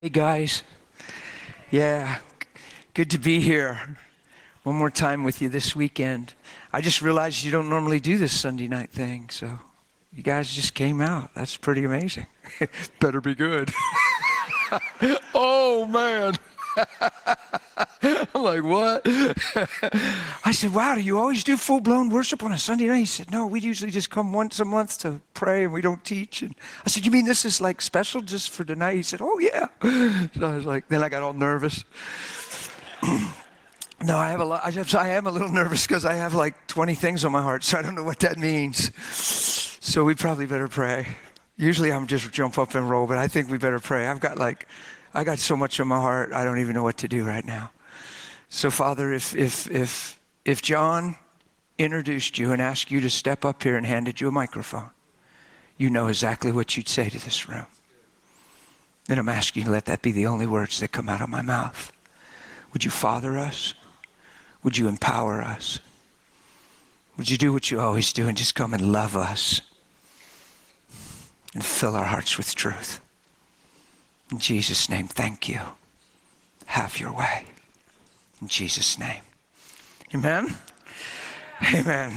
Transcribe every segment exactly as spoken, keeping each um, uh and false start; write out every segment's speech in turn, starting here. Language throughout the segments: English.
Hey guys, yeah, good to be here one more time with you this weekend. I just realized you don't normally do this Sunday night thing, so you guys just came out. That's pretty amazing. Better be good. Oh man. I'm like, what? I said, wow, do you always do full-blown worship on a Sunday night? He said, no, we usually just come once a month to pray and we don't teach. And I said, you mean this is like special just for tonight? He said, oh yeah. So I was like, then I got all nervous. No, I have a lot. I, just, I am a little nervous because I have like twenty things on my heart, so I don't know what that means. So we probably better pray. Usually I'm just jump up and roll, but I think we better pray. I've got like, I got so much on my heart, I don't even know what to do right now. So Father, if if if if John introduced you and asked you to step up here and handed you a microphone, you know exactly what you'd say to this room. Then I'm asking you to let that be the only words that come out of my mouth. Would you father us? Would you empower us? Would you do what you always do and just come and love us and fill our hearts with truth? In Jesus' name, thank you. Have your way. In Jesus' name. Amen? Amen.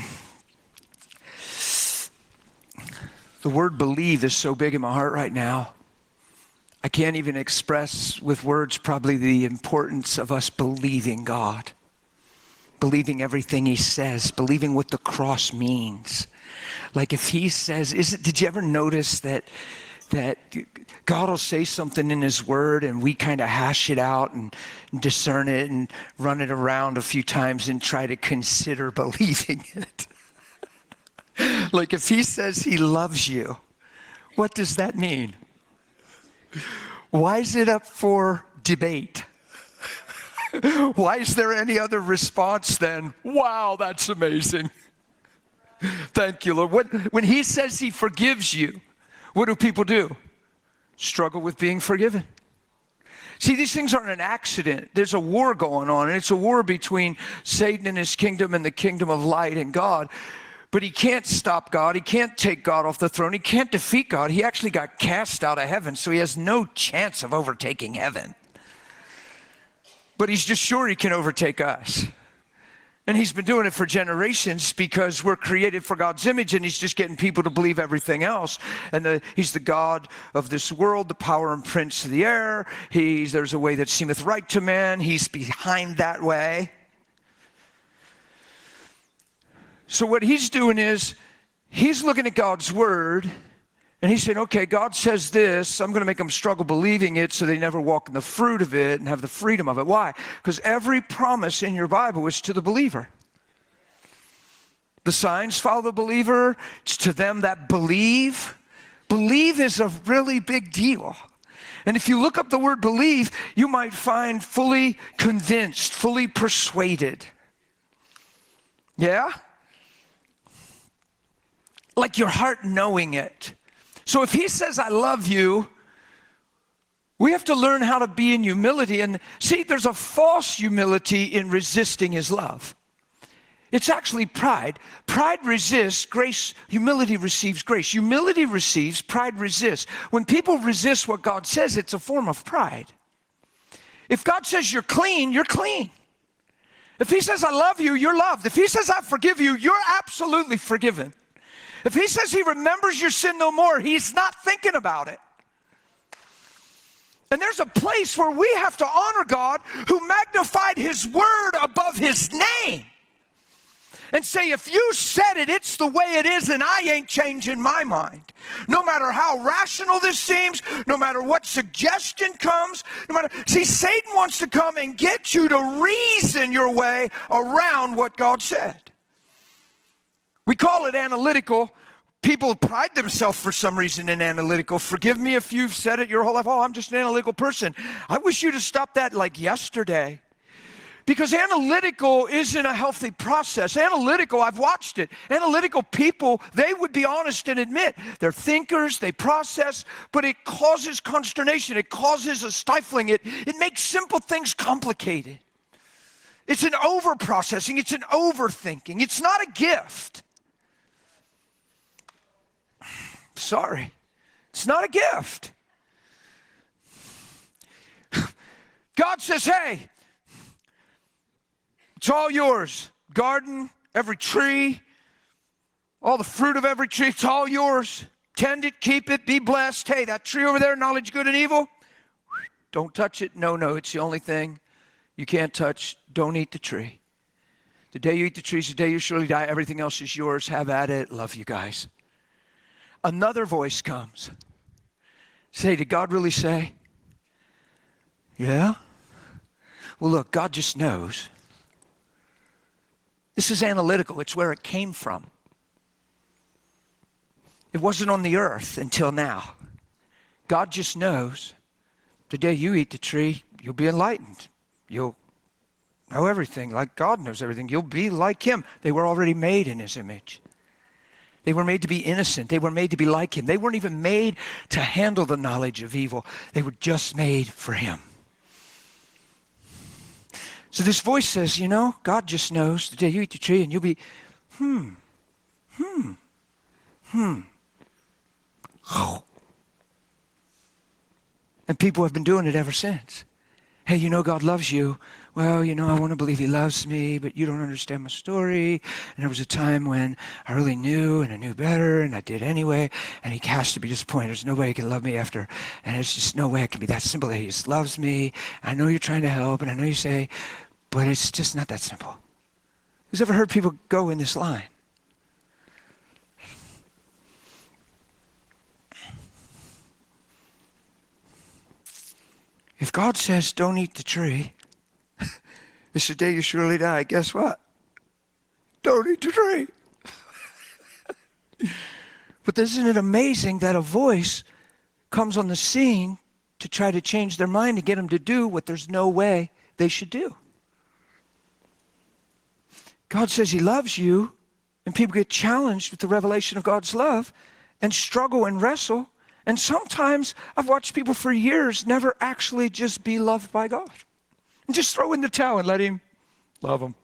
The word believe is so big in my heart right now. I can't even express with words probably the importance of us believing God. Believing everything he says, believing what the cross means. Like if he says, is it, did you ever notice that that God will say something in his word and we kind of hash it out and discern it and run it around a few times and try to consider believing it? Like if he says he loves you, what does that mean? Why is it up for debate? Why is there any other response than, wow, that's amazing. Thank you, Lord. What, when he says he forgives you, what do people do? Struggle with being forgiven. See, these things aren't an accident. There's a war going on, and it's a war between Satan and his kingdom and the kingdom of light and God. But he can't stop God. He can't take God off the throne. He can't defeat God. He actually got cast out of heaven, so he has no chance of overtaking heaven. But he's just sure he can overtake us. And he's been doing it for generations because we're created for God's image, and he's just getting people to believe everything else. And the, he's the God of this world, the power and prince of the air. He's, there's a way that seemeth right to man. He's behind that way. So what he's doing is he's looking at God's word, and he's saying, okay, God says this. I'm going to make them struggle believing it so they never walk in the fruit of it and have the freedom of it. Why? Because every promise in your Bible is to the believer. The signs follow the believer. It's to them that believe. Believe is a really big deal. And if you look up the word believe, you might find fully convinced, fully persuaded. Yeah? Like your heart knowing it. So if he says, I love you, we have to learn how to be in humility. And see, there's a false humility in resisting his love. It's actually pride. Pride resists, grace, humility receives grace. Humility receives, pride resists. When people resist what God says, it's a form of pride. If God says you're clean, you're clean. If he says I love you, you're loved. If he says I forgive you, you're absolutely forgiven. If he says he remembers your sin no more, he's not thinking about it. And there's a place where we have to honor God who magnified his word above his name. And say, if you said it, it's the way it is, and I ain't changing my mind. No matter how rational this seems, no matter what suggestion comes, no matter, see, Satan wants to come and get you to reason your way around what God said. We call it analytical. People pride themselves for some reason in analytical. Forgive me if you've said it your whole life. Oh, I'm just an analytical person. I wish you to stop that like yesterday. Because analytical isn't a healthy process. Analytical, I've watched it. Analytical people, they would be honest and admit they're thinkers, they process, but it causes consternation. It causes a stifling. It, it makes simple things complicated. It's an over-processing. It's an overthinking. It's not a gift. Sorry. It's not a gift. God says, hey, it's all yours. Garden, every tree, all the fruit of every tree, it's all yours. Tend it, keep it, be blessed. Hey, that tree over there, knowledge, good and evil, don't touch it. No, no, it's the only thing you can't touch. Don't eat the tree. The day you eat the tree is the day you surely die. Everything else is yours. Have at it. Love you guys. Another voice comes. Say, did God really say? Yeah? Well, look, God just knows. This is analytical. It's where it came from. It wasn't on the earth until now. God just knows the day you eat the tree, you'll be enlightened. You'll know everything like God knows everything. You'll be like him. They were already made in his image. They were made to be innocent. They were made to be like him. They weren't even made to handle the knowledge of evil. They were just made for him. So this voice says, you know, God just knows the day you eat the tree and you'll be, hmm, hmm, hmm. Oh. And people have been doing it ever since. Hey, you know God loves you. Well, you know, I want to believe he loves me, but you don't understand my story. And there was a time when I really knew and I knew better and I did anyway. And he has to be disappointed. There's no way he can love me after. And there's just no way it can be that simple that he just loves me. I know you're trying to help and I know you say, but it's just not that simple. Who's ever heard people go in this line? If God says, don't eat the tree, it's the day you surely die, guess what? Don't eat the tree. But isn't it amazing that a voice comes on the scene to try to change their mind, to get them to do what there's no way they should do? God says he loves you, and people get challenged with the revelation of God's love and struggle and wrestle. And sometimes I've watched people for years never actually just be loved by God. And just throw in the towel and let him love them.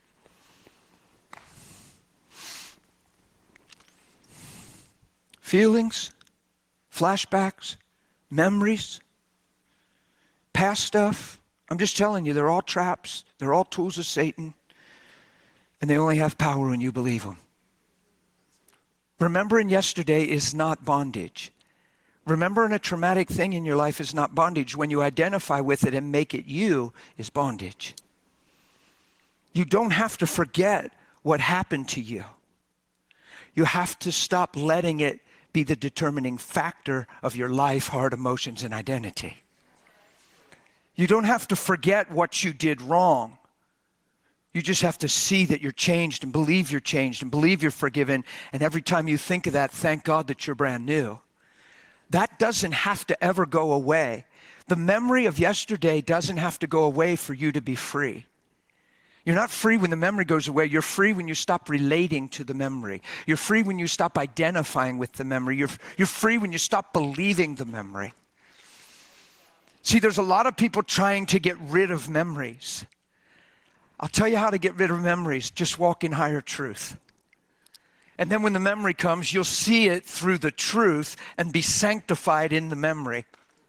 Feelings, flashbacks, memories, past stuff. I'm just telling you, they're all traps. They're all tools of Satan. And they only have power when you believe them. Remembering yesterday is not bondage. Remembering a traumatic thing in your life is not bondage. When you identify with it and make it you is bondage. You don't have to forget what happened to you. You have to stop letting it be the determining factor of your life, heart, emotions, and identity. You don't have to forget what you did wrong. You just have to see that you're changed and believe you're changed and believe you're forgiven. And every time you think of that, thank God that you're brand new. That doesn't have to ever go away. The memory of yesterday doesn't have to go away for you to be free. You're not free when the memory goes away. You're free when you stop relating to the memory. You're free when you stop identifying with the memory. You're, you're free when you stop believing the memory. See, there's a lot of people trying to get rid of memories. I'll tell you how to get rid of memories. Just walk in higher truth. And then when the memory comes, you'll see it through the truth and be sanctified in the memory.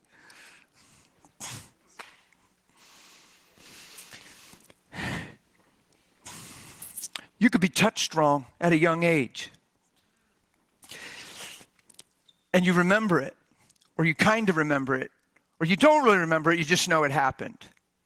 You could be touched wrong at a young age. And you remember it, or you kind of remember it, or you don't really remember it, you just know it happened.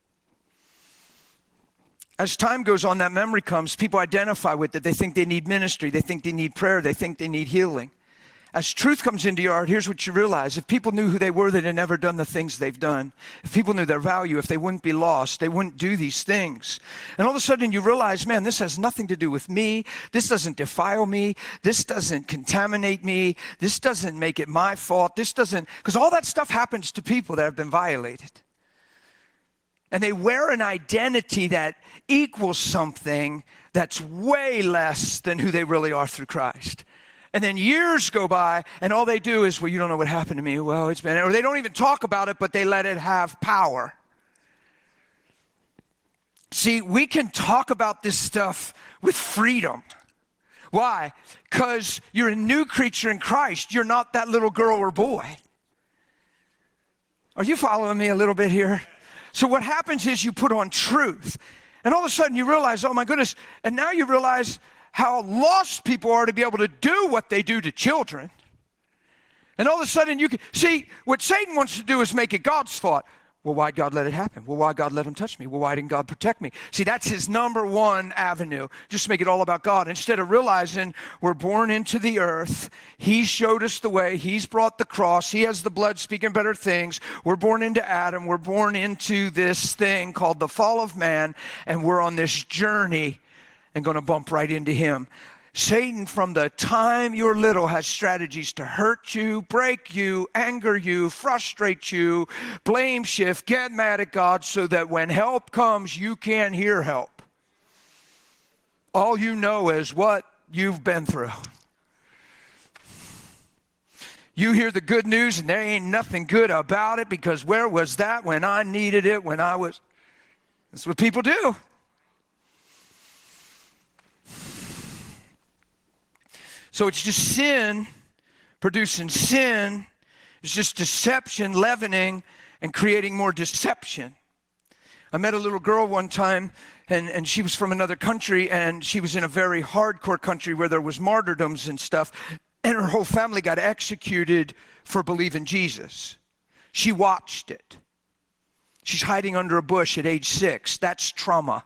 As time goes on, that memory comes, people identify with it. They think they need ministry. They think they need prayer. They think they need healing. As truth comes into your heart, here's what you realize. If people knew who they were, they'd have never done the things they've done. If people knew their value, if they wouldn't be lost, they wouldn't do these things. And all of a sudden you realize, man, this has nothing to do with me. This doesn't defile me. This doesn't contaminate me. This doesn't make it my fault. This doesn't, because all that stuff happens to people that have been violated. And they wear an identity that equals something that's way less than who they really are through Christ. And then years go by, and all they do is, well, you don't know what happened to me. Well, it's been, or they don't even talk about it, but they let it have power. See, we can talk about this stuff with freedom. Why? Because you're a new creature in Christ. You're not that little girl or boy. Are you following me a little bit here? So what happens is you put on truth. And all of a sudden you realize, oh my goodness, and now you realize how lost people are to be able to do what they do to children. And all of a sudden you can, see, what Satan wants to do is make it God's fault. Well, why'd God let it happen? Well, why God let him touch me? Well, why didn't God protect me? See, that's his number one avenue, just make it all about God. Instead of realizing we're born into the earth, he showed us the way, he's brought the cross, he has the blood speaking better things. We're born into Adam, we're born into this thing called the fall of man, and we're on this journey and going to bump right into him. Satan, from the time you're little, has strategies to hurt you, break you, anger you, frustrate you, blame shift, get mad at God so that when help comes, you can't hear help. All you know is what you've been through. You hear the good news and there ain't nothing good about it because where was that when I needed it, when I was... That's what people do. So it's just sin producing sin. It's just deception leavening and creating more deception. I met a little girl one time, and, and she was from another country, and she was in a very hardcore country where there was martyrdoms and stuff, and her whole family got executed for believing Jesus. She watched it. She's hiding under a bush at age six. That's trauma.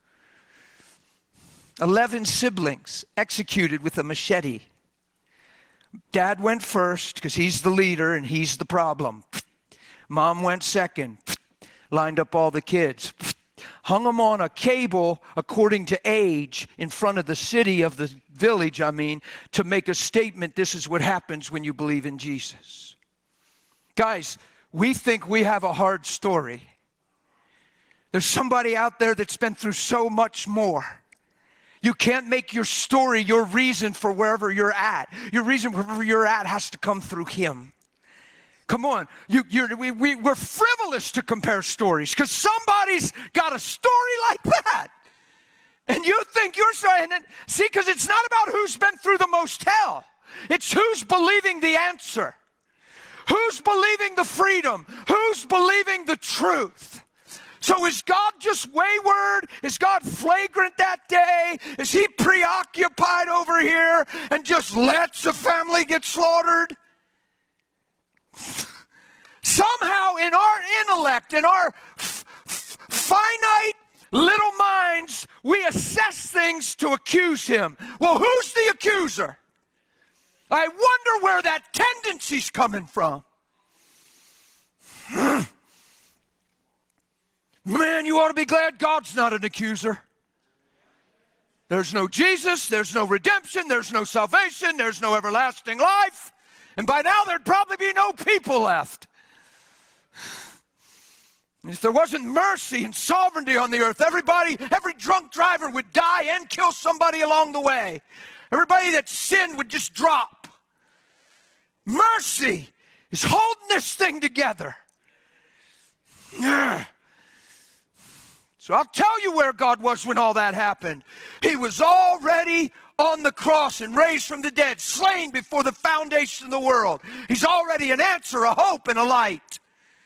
Eleven siblings executed with a machete. Dad went first because he's the leader and he's the problem. Mom went second, lined up all the kids, hung them on a cable according to age in front of the city of the village, I mean, to make a statement, this is what happens when you believe in Jesus. Guys, we think we have a hard story. There's somebody out there that's been through so much more. You can't make your story your reason for wherever you're at. Your reason for wherever you're at has to come through him. Come on. You, you're, we, we, we're frivolous to compare stories because somebody's got a story like that. And you think you're sorry. And then, see, because it's not about who's been through the most hell. It's who's believing the answer. Who's believing the freedom? Who's believing the truth? So is God just wayward? Is God flagrant that day? Is he preoccupied over here and just lets the family get slaughtered? Somehow in our intellect, in our f- f- finite little minds, we assess things to accuse him. Well, who's the accuser? I wonder where that tendency's coming from. Man, you ought to be glad God's not an accuser. There's no Jesus, there's no redemption, there's no salvation, there's no everlasting life. And by now there'd probably be no people left. And if there wasn't mercy and sovereignty on the earth, everybody, every drunk driver would die and kill somebody along the way. Everybody that sinned would just drop. Mercy is holding this thing together. Yeah. So I'll tell you where God was when all that happened. He was already on the cross and raised from the dead, slain before the foundation of the world. He's already an answer, a hope, and a light.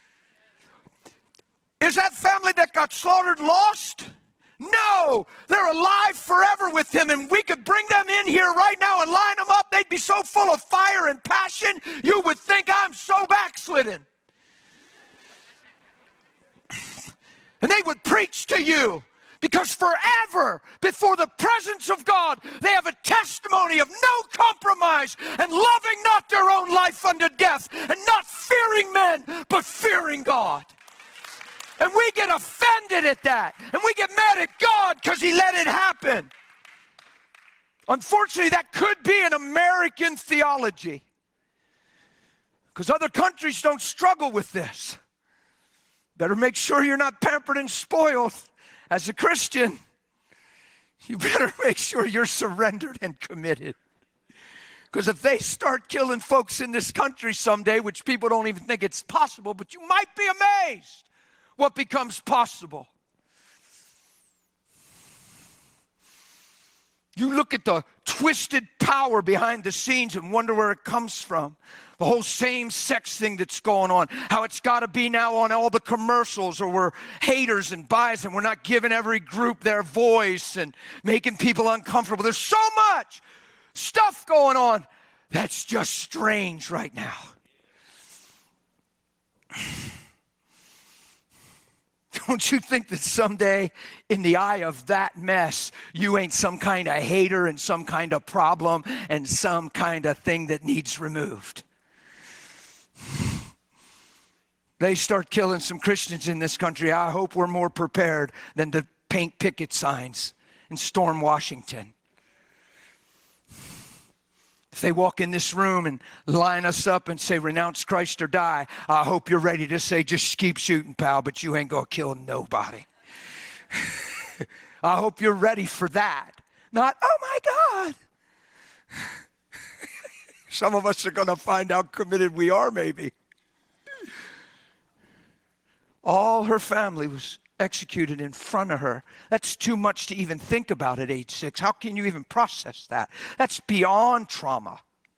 Is that family that got slaughtered lost? No, they're alive forever with him, and we could bring them in here right now and line them up. They'd be so full of fire and passion, you would think I'm so backslidden. And they would preach to you because forever before the presence of God, they have a testimony of no compromise and loving not their own life unto death and not fearing men, but fearing God. And we get offended at that. And we get mad at God because he let it happen. Unfortunately, that could be an American theology because other countries don't struggle with this. Better make sure you're not pampered and spoiled. As a Christian, you better make sure you're surrendered and committed. Because if they start killing folks in this country someday, which people don't even think it's possible, but you might be amazed what becomes possible. You look at the twisted power behind the scenes and wonder where it comes from. The whole same-sex thing that's going on, how it's got to be now on all the commercials, or we're haters and biased and we're not giving every group their voice and making people uncomfortable. There's so much stuff going on that's just strange right now. Don't you think that someday, in the eye of that mess, you ain't some kind of hater and some kind of problem and some kind of thing that needs removed? They start killing some Christians in this country. I hope we're more prepared than to paint picket signs and storm Washington. If they walk in this room and line us up and say, renounce Christ or die, I hope you're ready to say, just keep shooting, pal, but you ain't going to kill nobody. I hope you're ready for that. Not, oh my God. Some of us are going to find how committed we are, maybe. All her family was executed in front of her. That's too much to even think about at age six. How can you even process that? That's beyond trauma.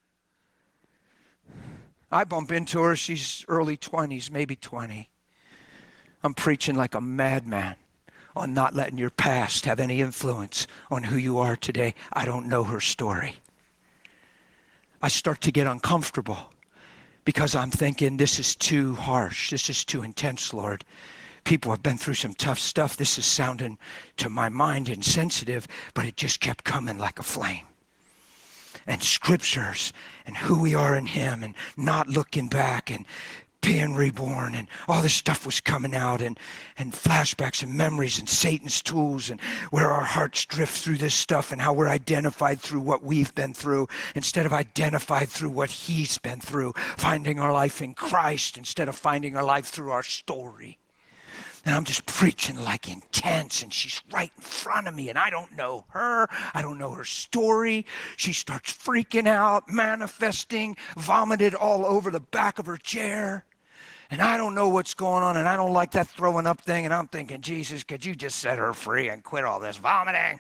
I bump into her, she's early twenties, maybe twenty. I'm preaching like a madman on not letting your past have any influence on who you are today. I don't know her story. I start to get uncomfortable because I'm thinking, this is too harsh. This is too intense, Lord. People have been through some tough stuff. This is sounding to my mind insensitive, but it just kept coming like a flame. And scriptures and who we are in him and not looking back and being reborn and all this stuff was coming out, and, and flashbacks and memories and Satan's tools and where our hearts drift through this stuff and how we're identified through what we've been through instead of identified through what he's been through, finding our life in Christ instead of finding our life through our story. And I'm just preaching like intense, and she's right in front of me, and I don't know her. I don't know her story. She starts freaking out, manifesting, vomited all over the back of her chair. And I don't know what's going on, and I don't like that throwing up thing, and I'm thinking, Jesus, could you just set her free and quit all this vomiting?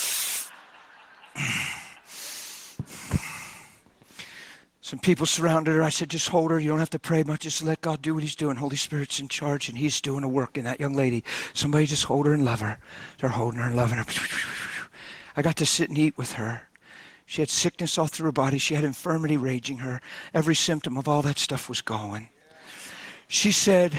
Some people surrounded her. I said, just hold her. You don't have to pray much. Just let God do what he's doing. Holy Spirit's in charge, and he's doing a work in that young lady. Somebody just hold her and love her. They're holding her and loving her. I got to sit and eat with her. She had sickness all through her body. She had infirmity raging her. Every symptom of all that stuff was going. She said,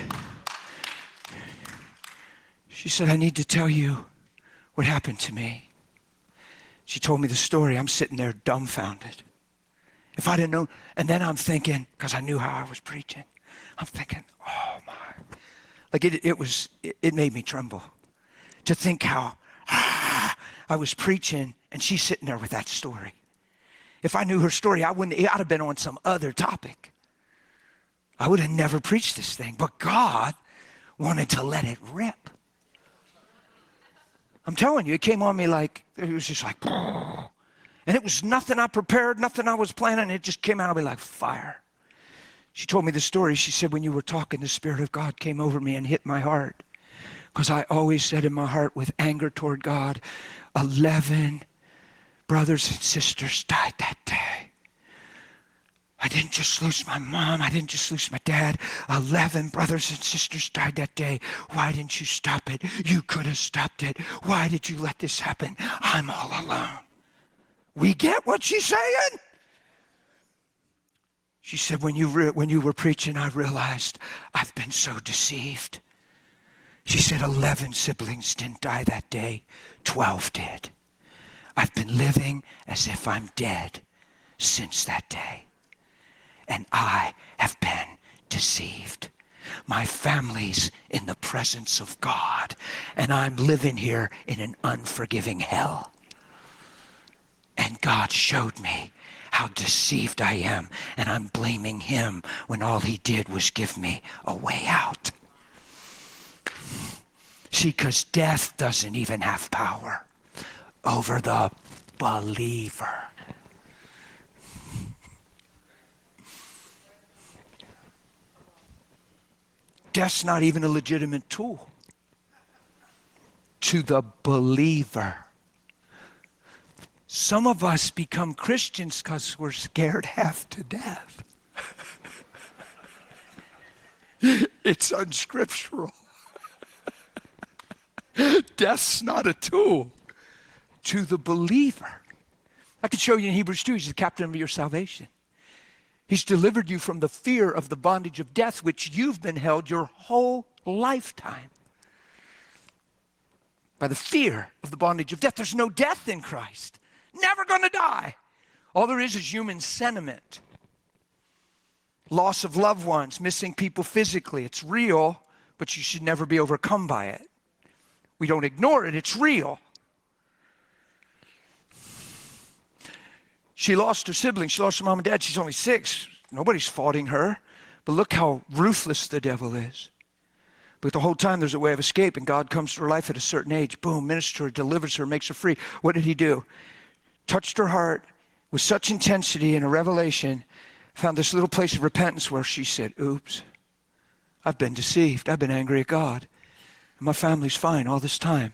she said, I need to tell you what happened to me. She told me the story. I'm sitting there dumbfounded. If I didn't know, and then I'm thinking, because I knew how I was preaching, I'm thinking, oh my. Like it, it was, it, it made me tremble to think how ah, I was preaching and she's sitting there with that story. If I knew her story, I wouldn't, I'd have been on some other topic. I would have never preached this thing, but God wanted to let it rip. I'm telling you, it came on me like, it was just like, oh. And it was nothing I prepared, nothing I was planning. It just came out of me like fire. She told me the story. She said, when you were talking, the Spirit of God came over me and hit my heart. Because I always said in my heart with anger toward God, eleven brothers and sisters died that day. I didn't just lose my mom. I didn't just lose my dad. eleven brothers and sisters died that day. Why didn't you stop it? You could have stopped it. Why did you let this happen? I'm all alone. We get what she's saying? She said, when you, re- when you were preaching, I realized I've been so deceived. She said, eleven siblings didn't die that day. twelve did. I've been living as if I'm dead since that day. And I have been deceived. My family's in the presence of God, and I'm living here in an unforgiving hell. And God showed me how deceived I am, and I'm blaming him when all he did was give me a way out. See, because death doesn't even have power over the believer. Death's not even a legitimate tool to the believer. Some of us become Christians because we're scared half to death. It's unscriptural. Death's not a tool to the believer. I could show you in Hebrews two, he's the captain of your salvation. He's delivered you from the fear of the bondage of death, which you've been held your whole lifetime. By the fear of the bondage of death. There's no death in Christ. Never going to die. All there is is human sentiment. Loss of loved ones, missing people physically. It's real, but you should never be overcome by it. We don't ignore it. It's real. She lost her siblings. She lost her mom and dad. She's only six. Nobody's faulting her. But look how ruthless the devil is. But the whole time there's a way of escape, and God comes to her life at a certain age. Boom, ministers her, delivers her, makes her free. What did he do? Touched her heart with such intensity and a revelation, found this little place of repentance where she said, oops, I've been deceived. I've been angry at God. And my family's fine all this time.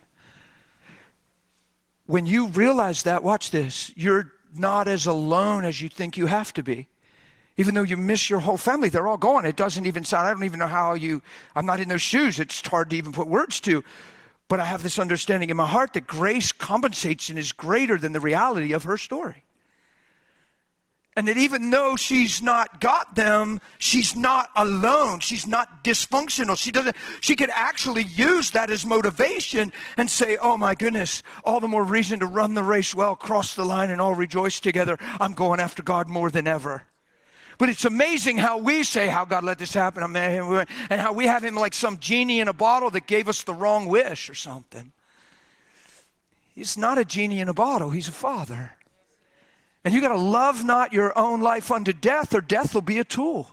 When you realize that, watch this, you're not as alone as you think you have to be. Even though you miss your whole family, they're all gone. It doesn't even sound, I don't even know how you, I'm not in those shoes. It's hard to even put words to. But I have this understanding in my heart that grace compensates and is greater than the reality of her story. And that even though she's not got them, she's not alone. She's not dysfunctional. She doesn't, she could actually use that as motivation and say, oh my goodness, all the more reason to run the race well, cross the line and all rejoice together. I'm going after God more than ever. But it's amazing how we say, how God let this happen, and how we have him like some genie in a bottle that gave us the wrong wish or something. He's not a genie in a bottle. He's a father. And you got to love not your own life unto death, or death will be a tool.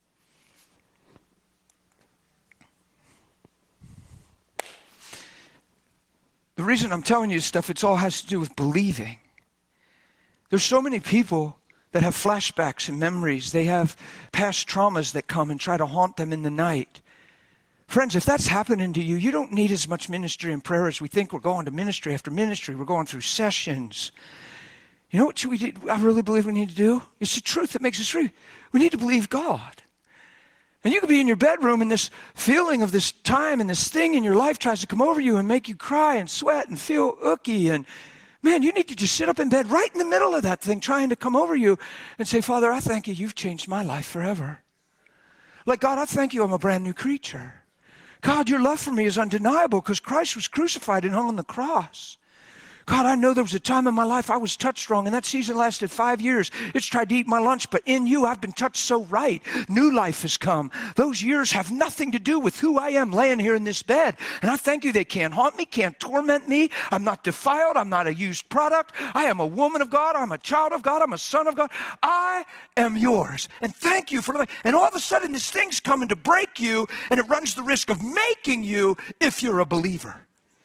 The reason I'm telling you this stuff, it all has to do with believing. There's so many people that have flashbacks and memories. They have past traumas that come and try to haunt them in the night. Friends, if that's happening to you, you don't need as much ministry and prayer as we think. We're going to ministry after ministry. We're going through sessions. You know what we did, I really believe we need to do? It's the truth that makes us free. We need to believe God. And you could be in your bedroom and this feeling of this time and this thing in your life tries to come over you and make you cry and sweat and feel ooky. And man, you need to just sit up in bed right in the middle of that thing trying to come over you and say, Father, I thank you. You've changed my life forever. Like, God, I thank you. I'm a brand new creature. God, your love for me is undeniable because Christ was crucified and hung on the cross. God, I know there was a time in my life I was touched wrong, and that season lasted five years. It's tried to eat my lunch, but in you, I've been touched so right. New life has come. Those years have nothing to do with who I am laying here in this bed. And I thank you they can't haunt me, can't torment me. I'm not defiled. I'm not a used product. I am a woman of God. I'm a child of God. I'm a son of God. I am yours. And thank you for living. And all of a sudden, this thing's coming to break you, and it runs the risk of making you if you're a believer.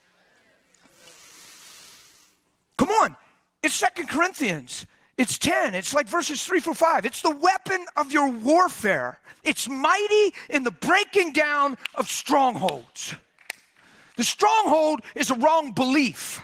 Come on, it's Second Corinthians. It's ten. It's like verses three through five. It's the weapon of your warfare. It's mighty in the breaking down of strongholds. The stronghold is a wrong belief.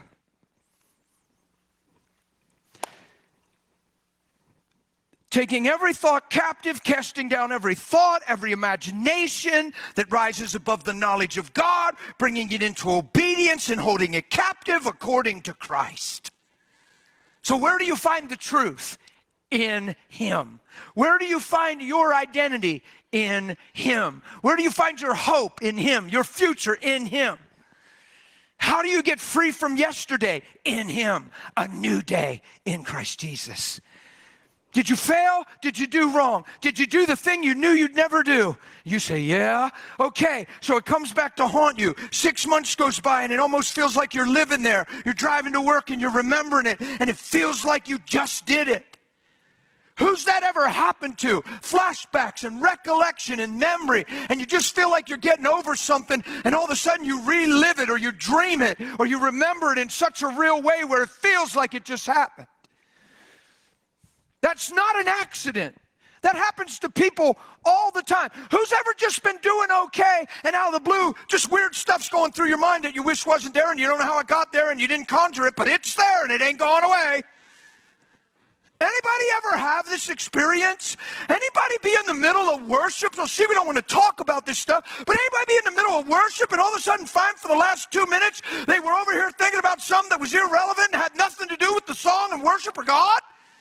Taking every thought captive, casting down every thought, every imagination that rises above the knowledge of God, bringing it into obedience and holding it captive according to Christ. So where do you find the truth? In Him. Where do you find your identity? In Him. Where do you find your hope? In Him. Your future? In Him. How do you get free from yesterday? In Him. A new day in Christ Jesus. Did you fail? Did you do wrong? Did you do the thing you knew you'd never do? You say, yeah. Okay, so it comes back to haunt you. Six months goes by and it almost feels like you're living there. You're driving to work and you're remembering it and it feels like you just did it. Who's that ever happened to? Flashbacks and recollection and memory, and you just feel like you're getting over something and all of a sudden you relive it or you dream it or you remember it in such a real way where it feels like it just happened. That's not an accident. That happens to people all the time. Who's ever just been doing okay and out of the blue, just weird stuff's going through your mind that you wish wasn't there and you don't know how it got there and you didn't conjure it, but it's there and it ain't going away. Anybody ever have this experience? Anybody be in the middle of worship? So see, we don't want to talk about this stuff, but anybody be in the middle of worship and all of a sudden find for the last two minutes they were over here thinking about something that was irrelevant and had nothing to do with the song and worship or God?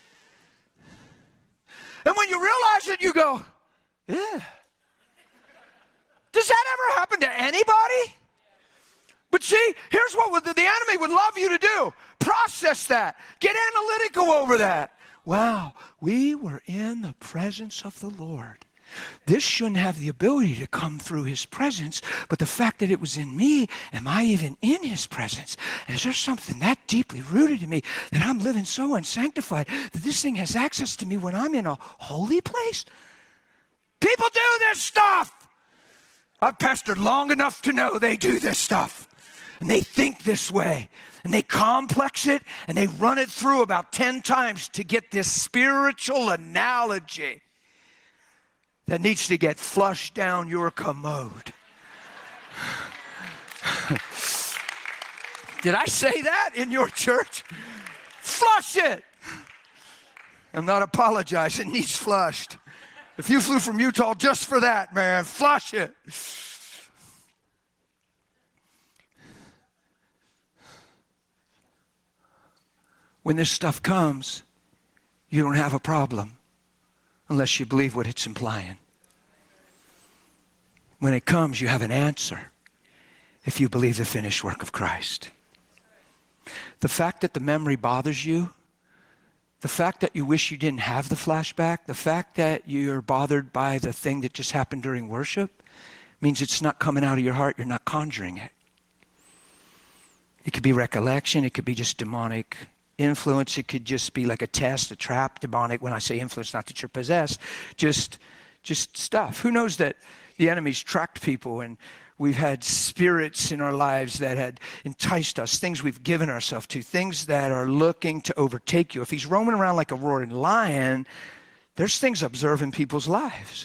And when you realize it, you go, yeah. Does that ever happen to anybody? But see, here's what the enemy would love you to do. Process that. Get analytical over that. Wow, we were in the presence of the Lord. This shouldn't have the ability to come through his presence, but the fact that it was in me, am I even in his presence? And is there something that deeply rooted in me that I'm living so unsanctified that this thing has access to me when I'm in a holy place? People do this stuff. I've pastored long enough to know they do this stuff. And they think this way. And they complex it, and they run it through about ten times to get this spiritual analogy that needs to get flushed down your commode. Did I say that in your church? Flush it. I'm not apologizing. It needs flushed. If you flew from Utah just for that, man, flush it. When this stuff comes, you don't have a problem unless you believe what it's implying. When it comes, you have an answer if you believe the finished work of Christ. The fact that the memory bothers you, the fact that you wish you didn't have the flashback, the fact that you're bothered by the thing that just happened during worship means it's not coming out of your heart, you're not conjuring it. It could be recollection, it could be just demonic influence, it could just be like a test, a trap, demonic. When I say influence, not that you're possessed, just just stuff. Who knows that the enemy's tracked people and we've had spirits in our lives that had enticed us, things we've given ourselves to, things that are looking to overtake you. If he's roaming around like a roaring lion, there's things observing people's lives.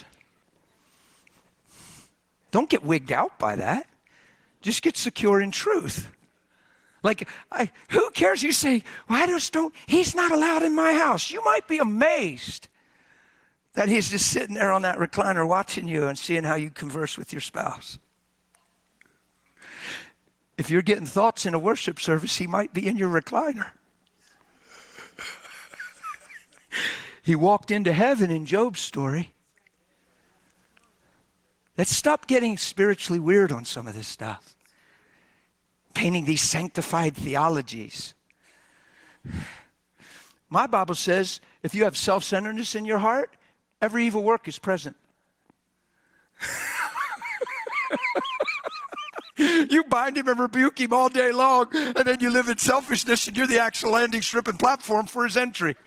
Don't get wigged out by that. Just get secure in truth. Like, I, who cares? You say, well, I just don't, he's not allowed in my house. You might be amazed that he's just sitting there on that recliner watching you and seeing how you converse with your spouse. If you're getting thoughts in a worship service, he might be in your recliner. He walked into heaven in Job's story. Let's stop getting spiritually weird on some of this stuff. Painting these sanctified theologies. My Bible says if you have self-centeredness in your heart, every evil work is present. You bind him and rebuke him all day long, and then you live in selfishness, and you're the actual landing strip and platform for his entry.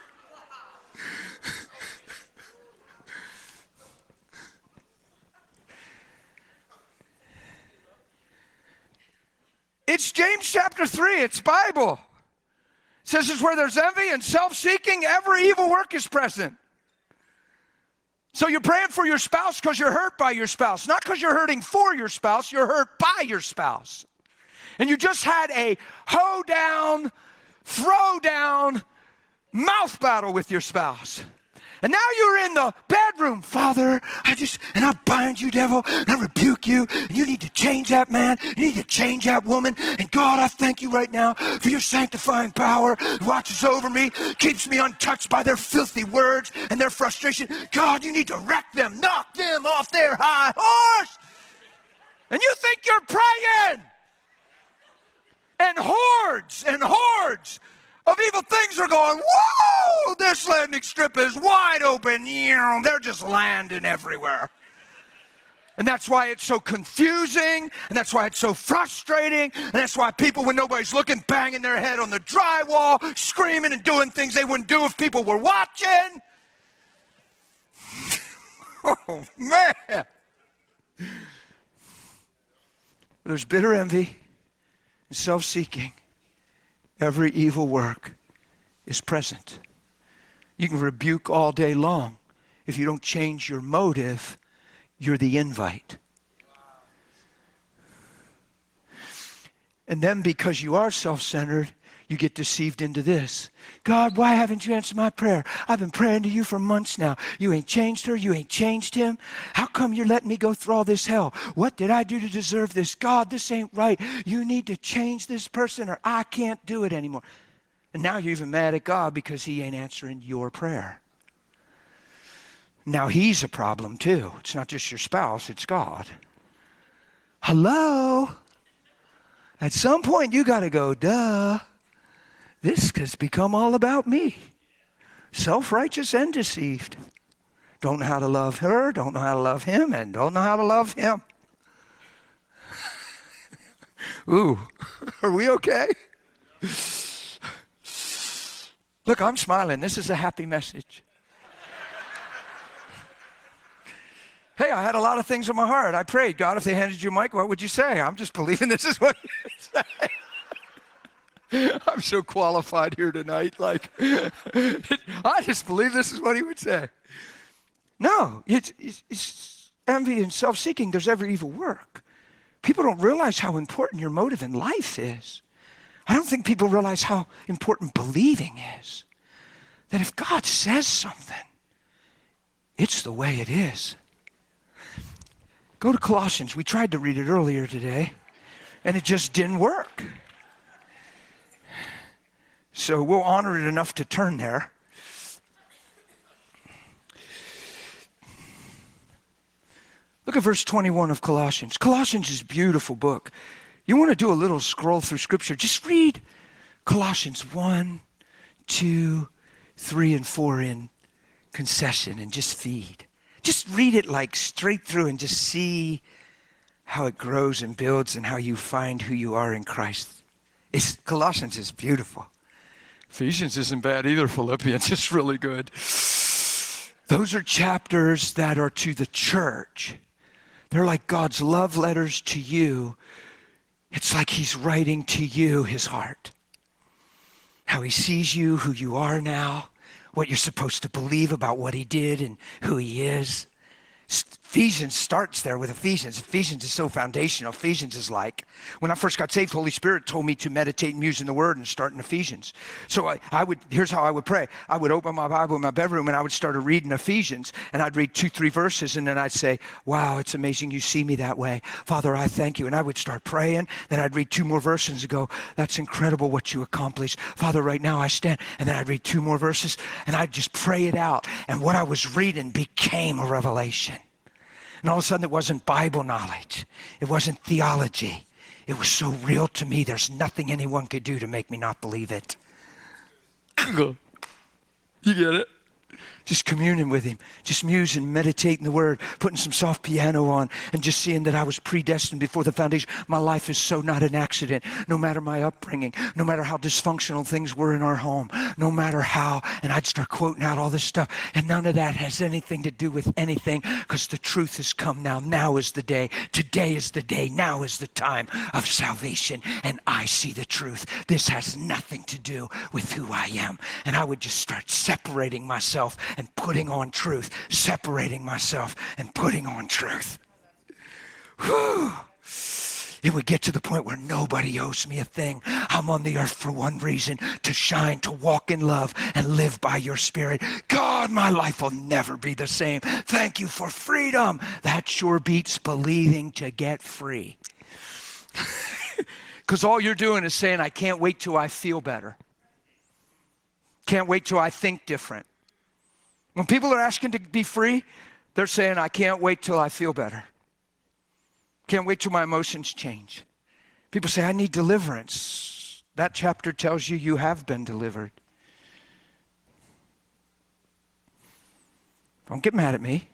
It's James chapter three. It's Bible. It says it's where there's envy and self-seeking, every evil work is present. So you're praying for your spouse because you're hurt by your spouse. Not because you're hurting for your spouse, you're hurt by your spouse. And you just had a hoe down, throw down, mouth battle with your spouse. And now you're in the bedroom. Father, I just, and I bind you, devil, and I rebuke you. And you need to change that man. You need to change that woman. And God, I thank you right now for your sanctifying power. It watches over me, keeps me untouched by their filthy words and their frustration. God, you need to wreck them, knock them off their high horse. And you think you're praying. And hordes and hordes of evil things are going, whoa, this landing strip is wide open. They're just landing everywhere. And that's why it's so confusing, and that's why it's so frustrating, and that's why people, when nobody's looking, banging their head on the drywall, screaming and doing things they wouldn't do if people were watching. Oh, man. There's bitter envy and self-seeking. Every evil work is present. You can rebuke all day long. If you don't change your motive, you're the invite. And then because you are self-centered, you get deceived into this. God, why haven't you answered my prayer? I've been praying to you for months now. You ain't changed her. You ain't changed him. How come you're letting me go through all this hell? What did I do to deserve this? God, this ain't right. You need to change this person or I can't do it anymore. And now you're even mad at God because he ain't answering your prayer. Now he's a problem too. It's not just your spouse, it's God. Hello? At some point you got to go, duh. This has become all about me. Self-righteous and deceived. Don't know how to love her, don't know how to love him, and don't know how to love him. Ooh, are we okay? Look, I'm smiling. This is a happy message. Hey, I had a lot of things in my heart. I prayed, God, if they handed you a mic, what would you say? I'm just believing this is what you would say. I'm so qualified here tonight. Like, I just believe this is what he would say. No, it's, it's, it's envy and self-seeking. There's every evil work. People don't realize how important your motive in life is. I don't think people realize how important believing is. That if God says something, it's the way it is. Go to Colossians. We tried to read it earlier today, and it just didn't work. So we'll honor it enough to turn there. Look at verse twenty-one of Colossians. Colossians is a beautiful book. You want to do a little scroll through Scripture, just read Colossians one, two, three, and four in concession and just feed. Just read it like straight through and just see how it grows and builds and how you find who you are in Christ. It's, Colossians is beautiful. Ephesians isn't bad either. Philippians is really good. Those are chapters that are to the church. They're like God's love letters to you. It's like he's writing to you his heart. How he sees you, who you are now, what you're supposed to believe about what he did and who he is. Ephesians starts there with Ephesians. Ephesians is so foundational. Ephesians is like, when I first got saved, Holy Spirit told me to meditate and muse in the Word and start in Ephesians. So I, I would, here's how I would pray. I would open my Bible in my bedroom and I would start reading Ephesians, and I'd read two, three verses, and then I'd say, wow, it's amazing you see me that way. Father, I thank you. And I would start praying. Then I'd read two more verses and go, that's incredible what you accomplished. Father, right now I stand. And then I'd read two more verses, and I'd just pray it out. And what I was reading became a revelation. And all of a sudden, it wasn't Bible knowledge. It wasn't theology. It was so real to me, there's nothing anyone could do to make me not believe it. You get it? Just communing with him, just musing, meditating the word, putting some soft piano on, and just seeing that I was predestined before the foundation. My life is so not an accident, no matter my upbringing, no matter how dysfunctional things were in our home, no matter how, and I'd start quoting out all this stuff, and none of that has anything to do with anything, because the truth has come now. Now is the day. Today is the day. Now is the time of salvation, and I see the truth. This has nothing to do with who I am. And I would just start separating myself and putting on truth, separating myself and putting on truth. Whew. It would get to the point where nobody owes me a thing. I'm on the earth for one reason, to shine, to walk in love, and live by your Spirit. God, my life will never be the same. Thank you for freedom. That sure beats believing to get free. Because all you're doing is saying, I can't wait till I feel better. Can't wait till I think different. When people are asking to be free, they're saying, I can't wait till I feel better. Can't wait till my emotions change. People say, I need deliverance. That chapter tells you you have been delivered. Don't get mad at me.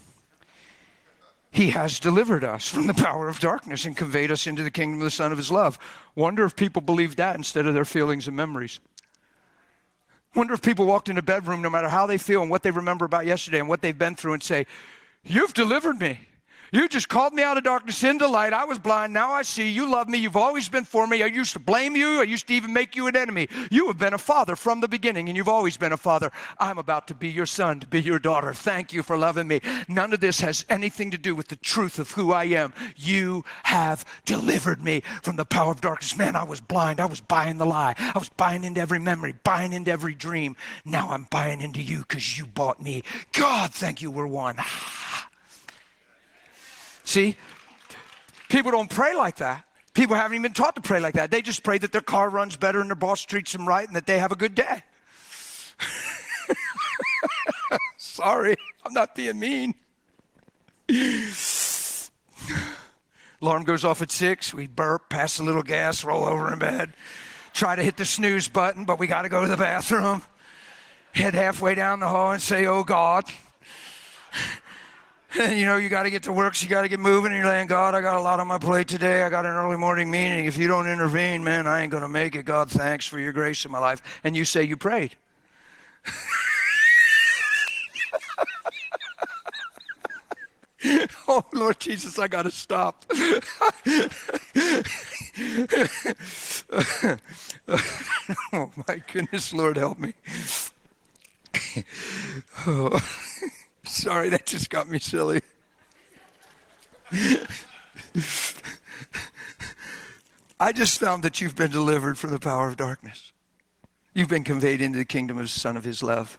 He has delivered us from the power of darkness and conveyed us into the kingdom of the Son of his love. Wonder if people believe that instead of their feelings and memories. Wonder if people walked in a bedroom, no matter how they feel and what they remember about yesterday and what they've been through, and say, you've delivered me. You just called me out of darkness into light. I was blind. Now I see. You love me. You've always been for me. I used to blame you. I used to even make you an enemy. You have been a father from the beginning, and you've always been a father. I'm about to be your son, to be your daughter. Thank you for loving me. None of this has anything to do with the truth of who I am. You have delivered me from the power of darkness. Man, I was blind. I was buying the lie. I was buying into every memory, buying into every dream. Now I'm buying into you because you bought me. God, thank you, we're one. See, people don't pray like that. People haven't even been taught to pray like that. They just pray that their car runs better and their boss treats them right and that they have a good day. Sorry, I'm not being mean. Alarm goes off at six. We burp, pass a little gas, roll over in bed. Try to hit the snooze button, but we got to go to the bathroom. Head halfway down the hall and say, oh, God. And you know, you got to get to work, so you got to get moving, and you're saying, God, I got a lot on my plate today. I got an early morning meeting. If you don't intervene, man, I ain't going to make it. God, thanks for your grace in my life. And you say you prayed. Oh, Lord Jesus, I got to stop. Oh, my goodness, Lord, help me. Oh. Sorry, that just got me silly. I just found that you've been delivered from the power of darkness. You've been conveyed into the kingdom of the Son of his love.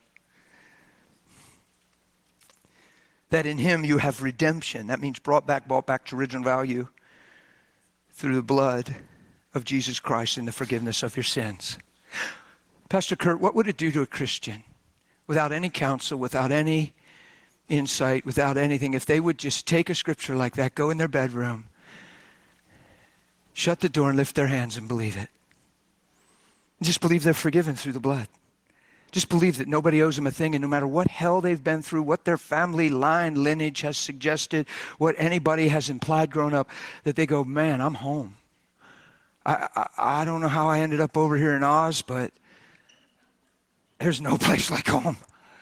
That in him you have redemption. That means brought back, brought back to original value through the blood of Jesus Christ and the forgiveness of your sins. Pastor Kurt, what would it do to a Christian without any counsel, without any insight, without anything, if they would just take a scripture like that, go in their bedroom, shut the door and lift their hands and believe it? Just believe they're forgiven through the blood. Just believe that nobody owes them a thing, and no matter what hell they've been through, what their family line lineage has suggested, what anybody has implied growing up, that they go, man, I'm home. I, I, I don't know how I ended up over here in Oz, but there's no place like home.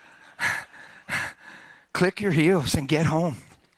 Click your heels and get home.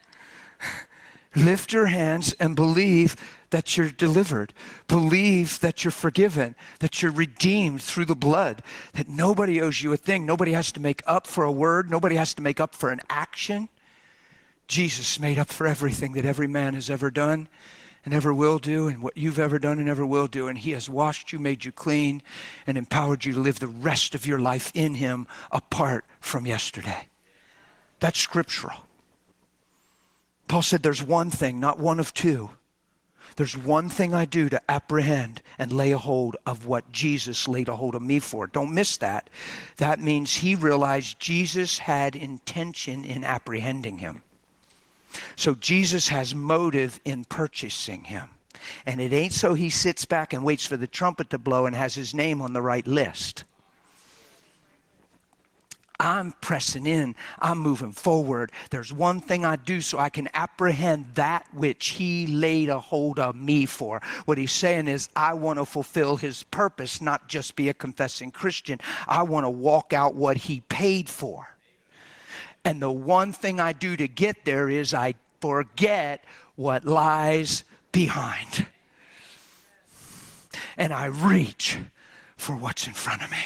Lift your hands and believe that you're delivered. Believe that you're forgiven, that you're redeemed through the blood, that nobody owes you a thing. Nobody has to make up for a word. Nobody has to make up for an action. Jesus made up for everything that every man has ever done and ever will do, and what you've ever done and ever will do. And he has washed you, made you clean, and empowered you to live the rest of your life in him apart from yesterday. That's scriptural. Paul said there's one thing, not one of two. There's one thing I do to apprehend and lay a hold of what Jesus laid a hold of me for. Don't miss that. That means he realized Jesus had intention in apprehending him. So Jesus has motive in purchasing him. And it ain't so he sits back and waits for the trumpet to blow and has his name on the right list. I'm pressing in. I'm moving forward. There's one thing I do so I can apprehend that which he laid a hold of me for. What he's saying is, I want to fulfill his purpose, not just be a confessing Christian. I want to walk out what he paid for. And the one thing I do to get there is I forget what lies behind. And I reach for what's in front of me.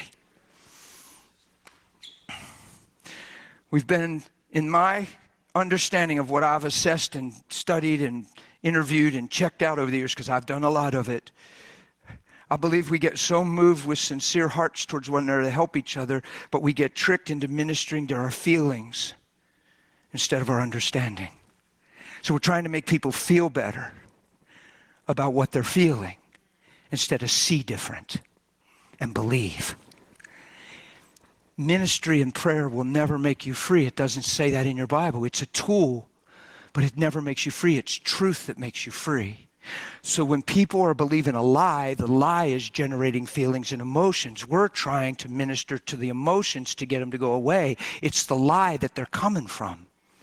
We've been, in my understanding of what I've assessed and studied and interviewed and checked out over the years, because I've done a lot of it, I believe we get so moved with sincere hearts towards one another to help each other, but we get tricked into ministering to our feelings instead of our understanding. So we're trying to make people feel better about what they're feeling instead of see different and believe. Ministry and prayer will never make you free. It doesn't say that in your Bible. It's a tool, but it never makes you free. It's truth that makes you free. So when people are believing a lie, the lie is generating feelings and emotions. We're trying to minister to the emotions to get them to go away. It's the lie that they're coming from.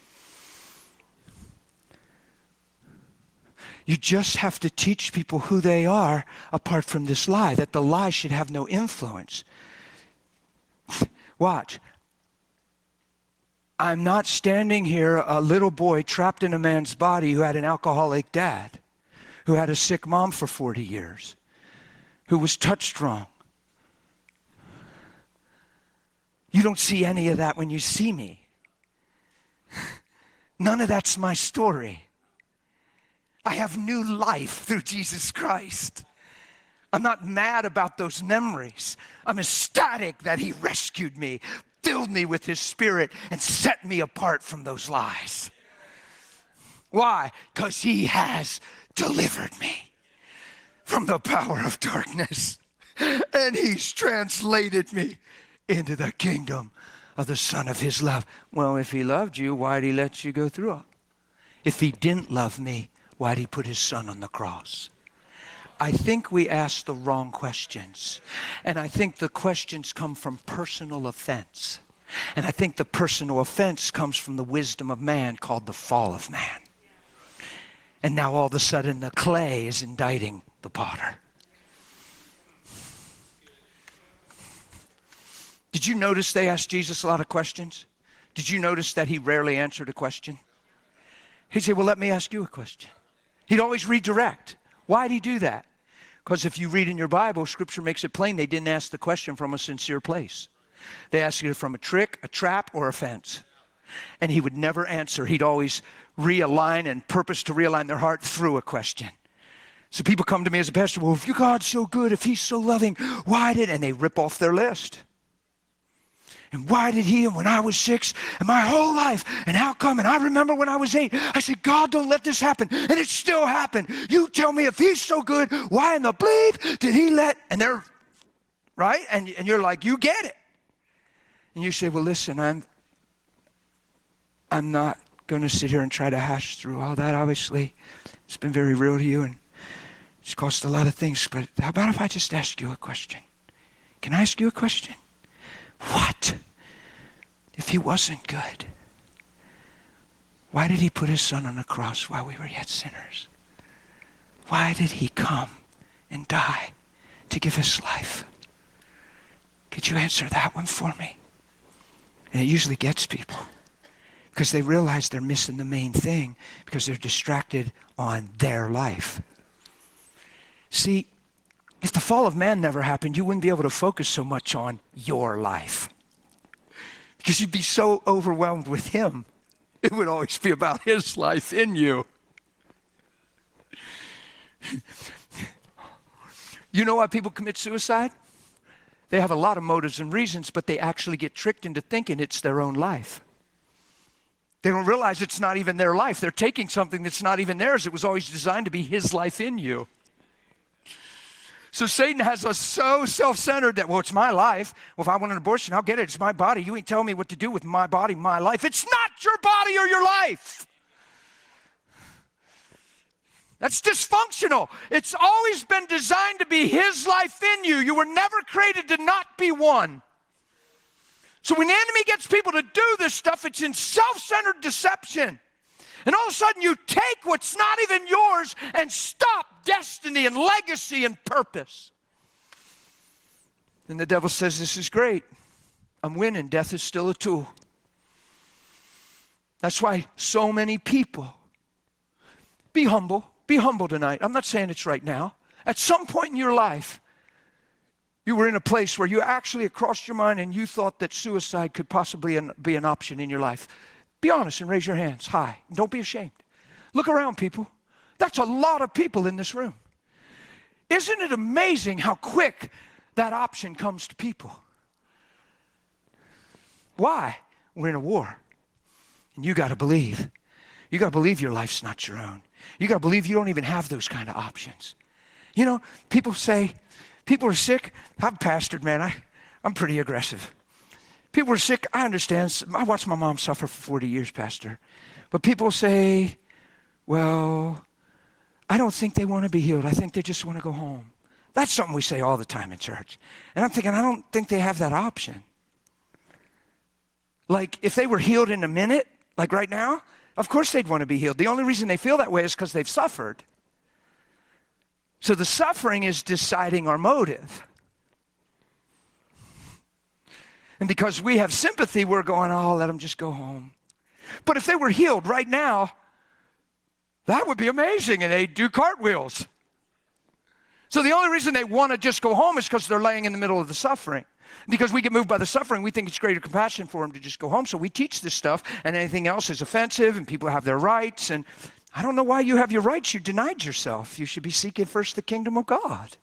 You just have to teach people who they are apart from this lie, that the lie should have no influence. Watch. I'm not standing here, a little boy trapped in a man's body who had an alcoholic dad, who had a sick mom for forty years, who was touched wrong. You don't see any of that when you see me. None of that's my story. I have new life through Jesus Christ. I'm not mad about those memories. I'm ecstatic that he rescued me, filled me with his spirit, and set me apart from those lies. Why? Because he has delivered me from the power of darkness, and he's translated me into the kingdom of the Son of his love. Well, if he loved you, why'd he let you go through it? If he didn't love me, why'd he put his son on the cross? I think we ask the wrong questions. And I think the questions come from personal offense. And I think the personal offense comes from the wisdom of man called the fall of man. And now all of a sudden the clay is indicting the potter. Did you notice they asked Jesus a lot of questions? Did you notice that he rarely answered a question? He'd say, well, let me ask you a question. He'd always redirect. Why'd he do that? Because if you read in your Bible, Scripture makes it plain they didn't ask the question from a sincere place. They asked it from a trick, a trap, or offense. And he would never answer. He'd always realign and purpose to realign their heart through a question. So people come to me as a pastor, well, if your God's so good, if he's so loving, why did, and they rip off their list. And why did he, and when I was six, and my whole life, and how come, and I remember when I was eight, I said, God, don't let this happen, and it still happened. You tell me if he's so good, why in the bleep did he let, and they're, right? And, and you're like, you get it. And you say, well, listen, I'm, I'm not going to sit here and try to hash through all that. Obviously, it's been very real to you, and it's cost a lot of things, but how about if I just ask you a question? Can I ask you a question? What if he wasn't good? Why did he put his son on the cross while we were yet sinners? Why did he come and die to give us life? Could you answer that one for me? And it usually gets people because they realize they're missing the main thing because they're distracted on their life. See, if the fall of man never happened, you wouldn't be able to focus so much on your life because you'd be so overwhelmed with him. It would always be about his life in you. You know why people commit suicide? They have a lot of motives and reasons, but they actually get tricked into thinking it's their own life. They don't realize it's not even their life. They're taking something that's not even theirs. It was always designed to be his life in you. So Satan has us so self-centered that, well, it's my life. Well, if I want an abortion, I'll get it. It's my body. You ain't telling me what to do with my body, my life. It's not your body or your life. That's dysfunctional. It's always been designed to be his life in you. You were never created to not be one. So when the enemy gets people to do this stuff, it's in self-centered deception. And all of a sudden you take what's not even yours and stop destiny and legacy and purpose. And the devil says, this is great. I'm winning. Death is still a tool. That's why so many people, be humble. Be humble tonight. I'm not saying it's right now. At some point in your life, you were in a place where you actually had crossed your mind and you thought that suicide could possibly be an option in your life. Be honest and raise your hands high. Don't be ashamed. Look around, people. That's a lot of people in this room. Isn't it amazing how quick that option comes to people? Why? We're in a war. And you got to believe. You got to believe your life's not your own. You got to believe you don't even have those kind of options. You know, people say, people are sick. I'm pastored, man. I, I'm pretty aggressive. People are sick. I understand. I watched my mom suffer for forty years, Pastor. But people say, well, I don't think they want to be healed. I think they just want to go home. That's something we say all the time in church. And I'm thinking, I don't think they have that option. Like, if they were healed in a minute, like right now, of course they'd want to be healed. The only reason they feel that way is because they've suffered. So the suffering is deciding our motive. And because we have sympathy, we're going, oh, let them just go home. But if they were healed right now, that would be amazing, and they'd do cartwheels. So the only reason they want to just go home is because they're laying in the middle of the suffering. Because we get moved by the suffering, we think it's greater compassion for them to just go home. So we teach this stuff, and anything else is offensive, and people have their rights. And I don't know why you have your rights. You denied yourself. You should be seeking first the kingdom of God.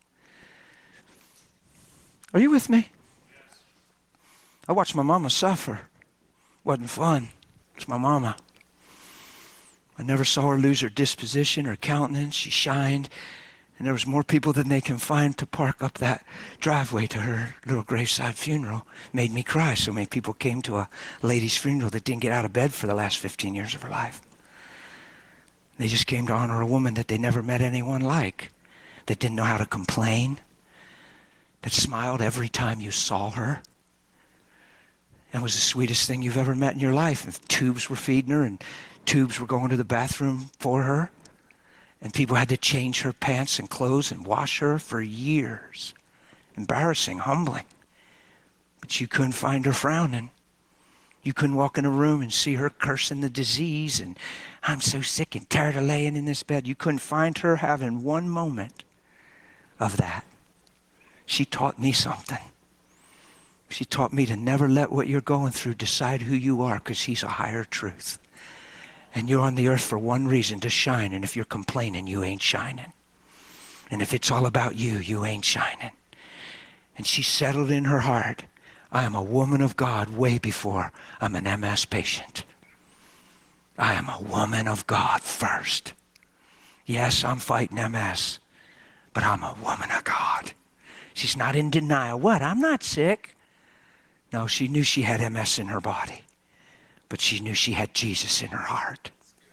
Are you with me? Yes. I watched my mama suffer. Wasn't fun. It's my mama. I never saw her lose her disposition or countenance. She shined. And there was more people than they can find to park up that driveway to her little graveside funeral. Made me cry. So many people came to a lady's funeral that didn't get out of bed for the last fifteen years of her life. They just came to honor a woman that they never met anyone like, that didn't know how to complain, that smiled every time you saw her. That was the sweetest thing you've ever met in your life. And tubes were feeding her, and tubes were going to the bathroom for her. And people had to change her pants and clothes and wash her for years. Embarrassing, humbling. But you couldn't find her frowning. You couldn't walk in a room and see her cursing the disease and I'm so sick and tired of laying in this bed. You couldn't find her having one moment of that. She taught me something. She taught me to never let what you're going through decide who you are, because he's a higher truth. And you're on the earth for one reason, to shine. And if you're complaining, you ain't shining. And if it's all about you, you ain't shining. And she settled in her heart, I am a woman of God way before I'm an M S patient. I am a woman of God first. Yes, I'm fighting M S, but I'm a woman of God. She's not in denial. What? I'm not sick. No, she knew she had M S in her body. But she knew she had Jesus in her heart.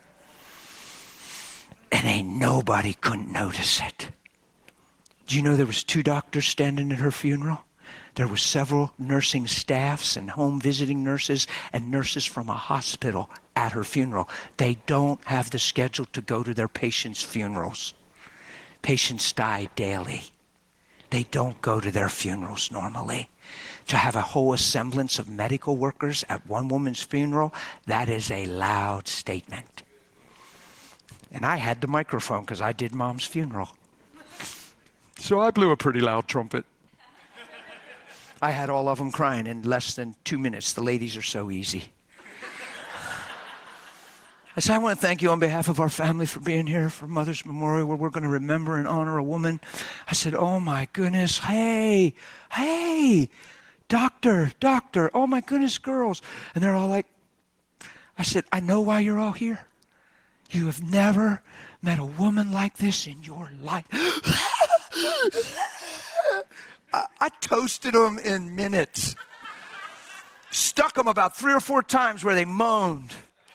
And ain't nobody couldn't notice it. Do you know there was two doctors standing at her funeral? There were several nursing staffs and home visiting nurses and nurses from a hospital at her funeral. They don't have the schedule to go to their patients' funerals. Patients die daily. They don't go to their funerals normally. To have a whole assemblance of medical workers at one woman's funeral, that is a loud statement. And I had the microphone because I did Mom's funeral. So I blew a pretty loud trumpet. I had all of them crying in less than two minutes. The ladies are so easy. I said, I want to thank you on behalf of our family for being here for Mother's Memorial, where we're going to remember and honor a woman. I said, oh my goodness, hey, hey, doctor, doctor, oh my goodness, girls. And they're all like, I said, I know why you're all here. You have never met a woman like this in your life. I, I toasted them in minutes. Stuck them about three or four times where they moaned.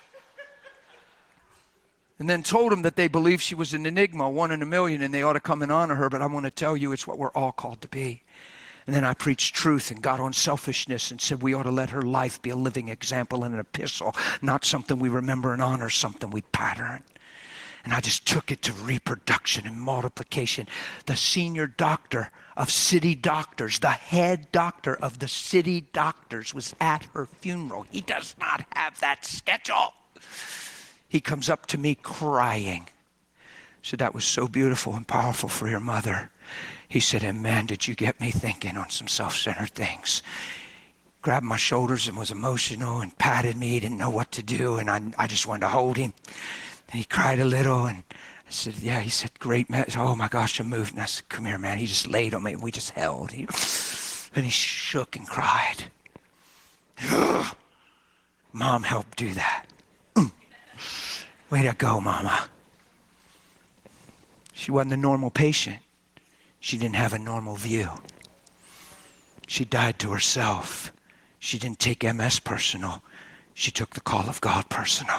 And then told them that they believed she was an enigma, one in a million, and they ought to come and honor her. But I want to tell you, it's what we're all called to be. And then I preached truth and got on selfishness and said we ought to let her life be a living example and an epistle, not something we remember and honor, something we pattern. And I just took it to reproduction and multiplication. The senior doctor of city doctors, the head doctor of the city doctors, was at her funeral. He does not have that schedule. He comes up to me crying. He said, that was so beautiful and powerful for your mother. He said, and man, did you get me thinking on some self-centered things. Grabbed my shoulders and was emotional and patted me. He didn't know what to do, and I, I just wanted to hold him. And he cried a little, and I said, yeah. He said, great, man. Oh my gosh, I moved. And I said, come here, man. He just laid on me, and we just held. He, and he shook and cried. Mom helped do that. Way to go, Mama. She wasn't a normal patient. She didn't have a normal view. She died to herself. She didn't take M S personal. She took the call of God personal.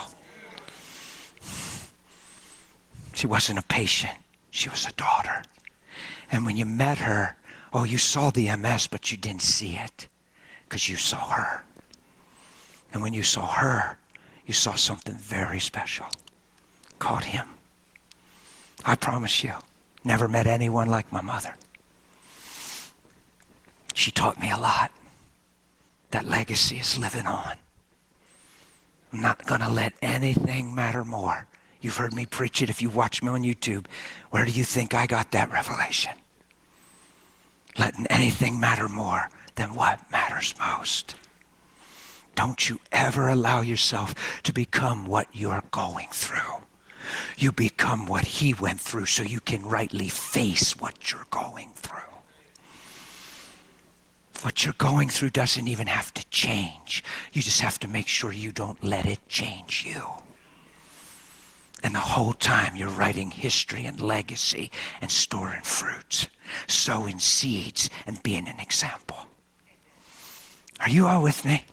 She wasn't a patient. She was a daughter. And when you met her, oh, you saw the M S, but you didn't see it because you saw her. And when you saw her, you saw something very special called him. I promise you, never met anyone like my mother. She taught me a lot. that legacy is living on. I'm not going to let anything matter more. You've heard me preach it if you watch me on YouTube. Where do you think I got that revelation? Letting anything matter more than what matters most. Don't you ever allow yourself to become what you're going through. You become what he went through so you can rightly face what you're going through. What you're going through doesn't even have to change. You just have to make sure you don't let it change you. And the whole time you're writing history and legacy and storing fruits, sowing seeds and being an example. Are you all with me?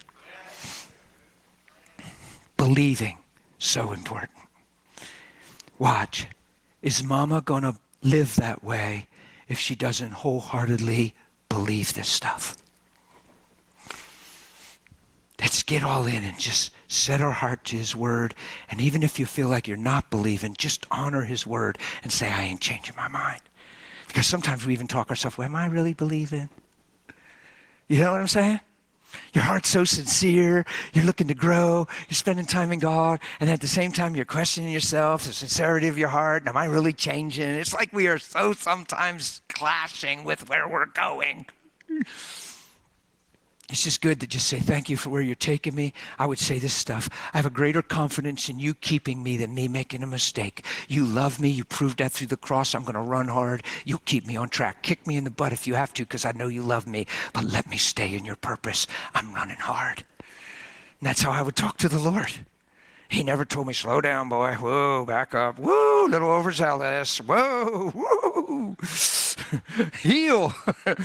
Believing, so important. Watch, is mama going to live that way if she doesn't wholeheartedly believe this stuff? Let's get all in and just set our heart to his word. And even if you feel like you're not believing, just honor his word and say, I ain't changing my mind. Because sometimes we even talk ourselves, well, am I really believing? You know what I'm saying? Your heart's so sincere, you're looking to grow, you're spending time in God, and at the same time you're questioning yourself, the sincerity of your heart, am I really changing? It's like we are so sometimes clashing with where we're going. It's just good to just say, thank you for where you're taking me. I would say this stuff. I have a greater confidence in you keeping me than me making a mistake. You love me. You proved that through the cross. I'm going to run hard. You'll keep me on track. Kick me in the butt if you have to, because I know you love me. But let me stay in your purpose. I'm running hard. And that's how I would talk to the Lord. He never told me, slow down, boy. Whoa, back up. Whoa, little overzealous. Whoa, whoa. Heal.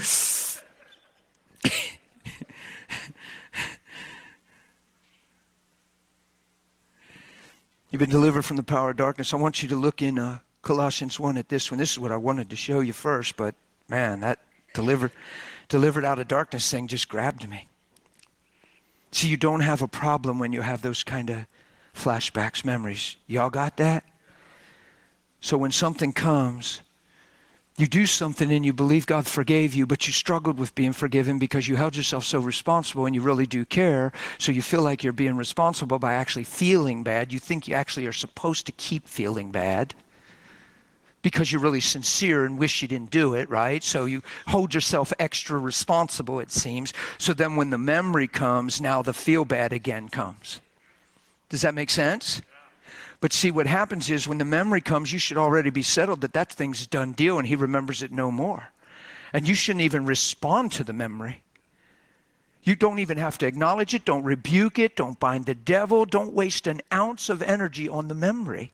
You've been delivered from the power of darkness. I want you to look in uh, Colossians one at this one. This is what I wanted to show you first, but man, that delivered, delivered out of darkness thing just grabbed me. See, you don't have a problem when you have those kind of flashbacks, memories. Y'all got that? So when something comes, you do something and you believe God forgave you, but you struggled with being forgiven because you held yourself so responsible and you really do care. So you feel like you're being responsible by actually feeling bad. You think you actually are supposed to keep feeling bad because you're really sincere and wish you didn't do it, right? So you hold yourself extra responsible, it seems. So then when the memory comes, now the feel bad again comes. Does that make sense? But see, what happens is when the memory comes, you should already be settled that that thing's a done deal and he remembers it no more. And you shouldn't even respond to the memory. You don't even have to acknowledge it. Don't rebuke it. Don't bind the devil. Don't waste an ounce of energy on the memory.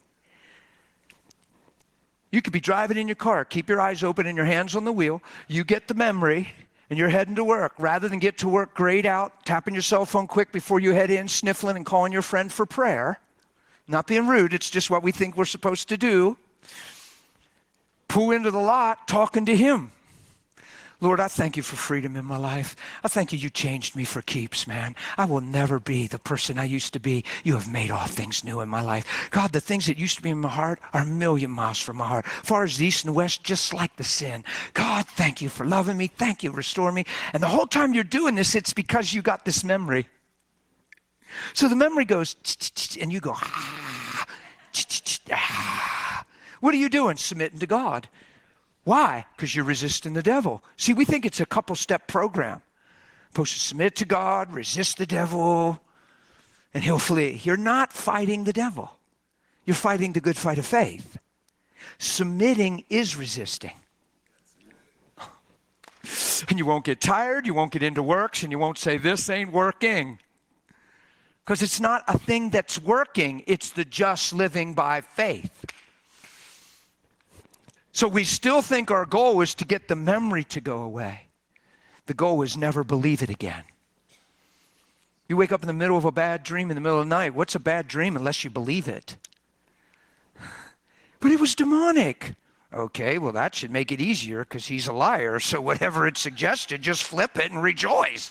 You could be driving in your car. Keep your eyes open and your hands on the wheel. You get the memory and you're heading to work. Rather than get to work grayed out, tapping your cell phone quick before you head in, sniffling and calling your friend for prayer. Not being rude, it's just what we think we're supposed to do. Pull into the lot, talking to him. Lord, I thank you for freedom in my life. I thank you you changed me for keeps, man. I will never be the person I used to be. You have made all things new in my life. God, the things that used to be in my heart are a million miles from my heart. Far as the east and the west, just like the sin. God, thank you for loving me. Thank you for restoring me. And the whole time you're doing this, it's because you got this memory. So the memory goes, and you go, ah, ah. What are you doing? Submitting to God. Why? Because you're resisting the devil. See, we think it's a couple-step program. Supposed to submit to God, resist the devil, and he'll flee. You're not fighting the devil. You're fighting the good fight of faith. Submitting is resisting. And you won't get tired, you won't get into works, and you won't say, this ain't working. Because it's not a thing that's working, it's the just living by faith. So we still think our goal is to get the memory to go away. The goal is never believe it again. You wake up in the middle of a bad dream in the middle of the night. What's a bad dream unless you believe it? But it was demonic. Okay, well that should make it easier because he's a liar. So whatever it suggested, just flip it and rejoice.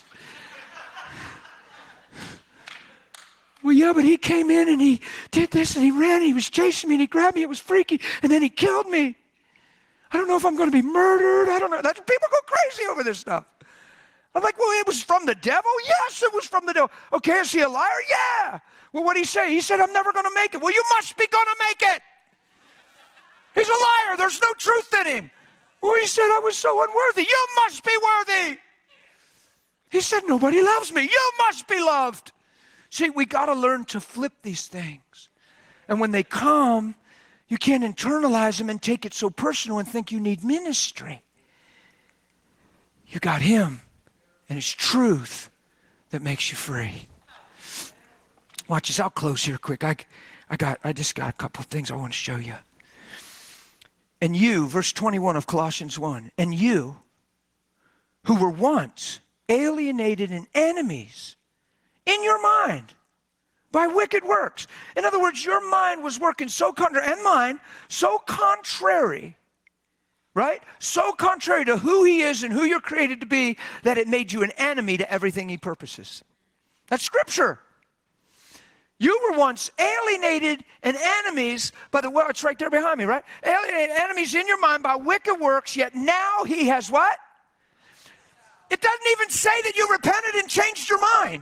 Well, yeah, but he came in and he did this and he ran, and he was chasing me and he grabbed me, it was freaky, and then he killed me. I don't know if I'm going to be murdered. I don't know. That's, people go crazy over this stuff. I'm like, well, it was from the devil? Yes, it was from the devil. Okay, is he a liar? Yeah. Well, what did he say? He said, I'm never going to make it. Well, you must be going to make it. He's a liar. There's no truth in him. Well, he said, I was so unworthy. You must be worthy. He said, nobody loves me. You must be loved. See, we got to learn to flip these things. And when they come, you can't internalize them and take it so personal and think you need ministry. You got him and his truth that makes you free. Watch this. I'll close here quick. I, I, got, I just got a couple of things I want to show you. And you, verse twenty-one of Colossians one, and you who were once alienated and enemies in your mind by wicked works. In other words, your mind was working so contrary, and mine, so contrary, right? So contrary to who he is and who you're created to be that it made you an enemy to everything he purposes. That's scripture. You were once alienated and enemies by the world. It's right there behind me, right? Alienated enemies in your mind by wicked works, yet now he has what? It doesn't even say that you repented and changed your mind.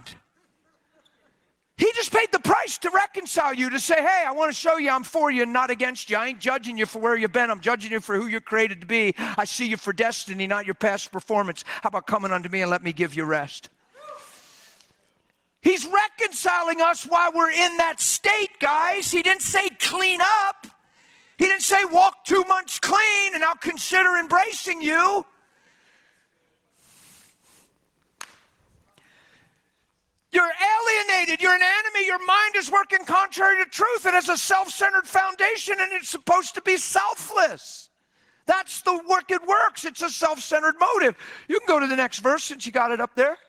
He just paid the price to reconcile you, to say, hey, I want to show you I'm for you and not against you. I ain't judging you for where you've been. I'm judging you for who you're created to be. I see you for destiny, not your past performance. How about coming unto me and let me give you rest? He's reconciling us while we're in that state, guys. He didn't say clean up. He didn't say walk two months clean and I'll consider embracing you. You're alienated. You're an enemy. Your mind is working contrary to truth. It has a self-centered foundation and it's supposed to be selfless. That's the work it works. It's a self-centered motive. You can go to the next verse since you got it up there.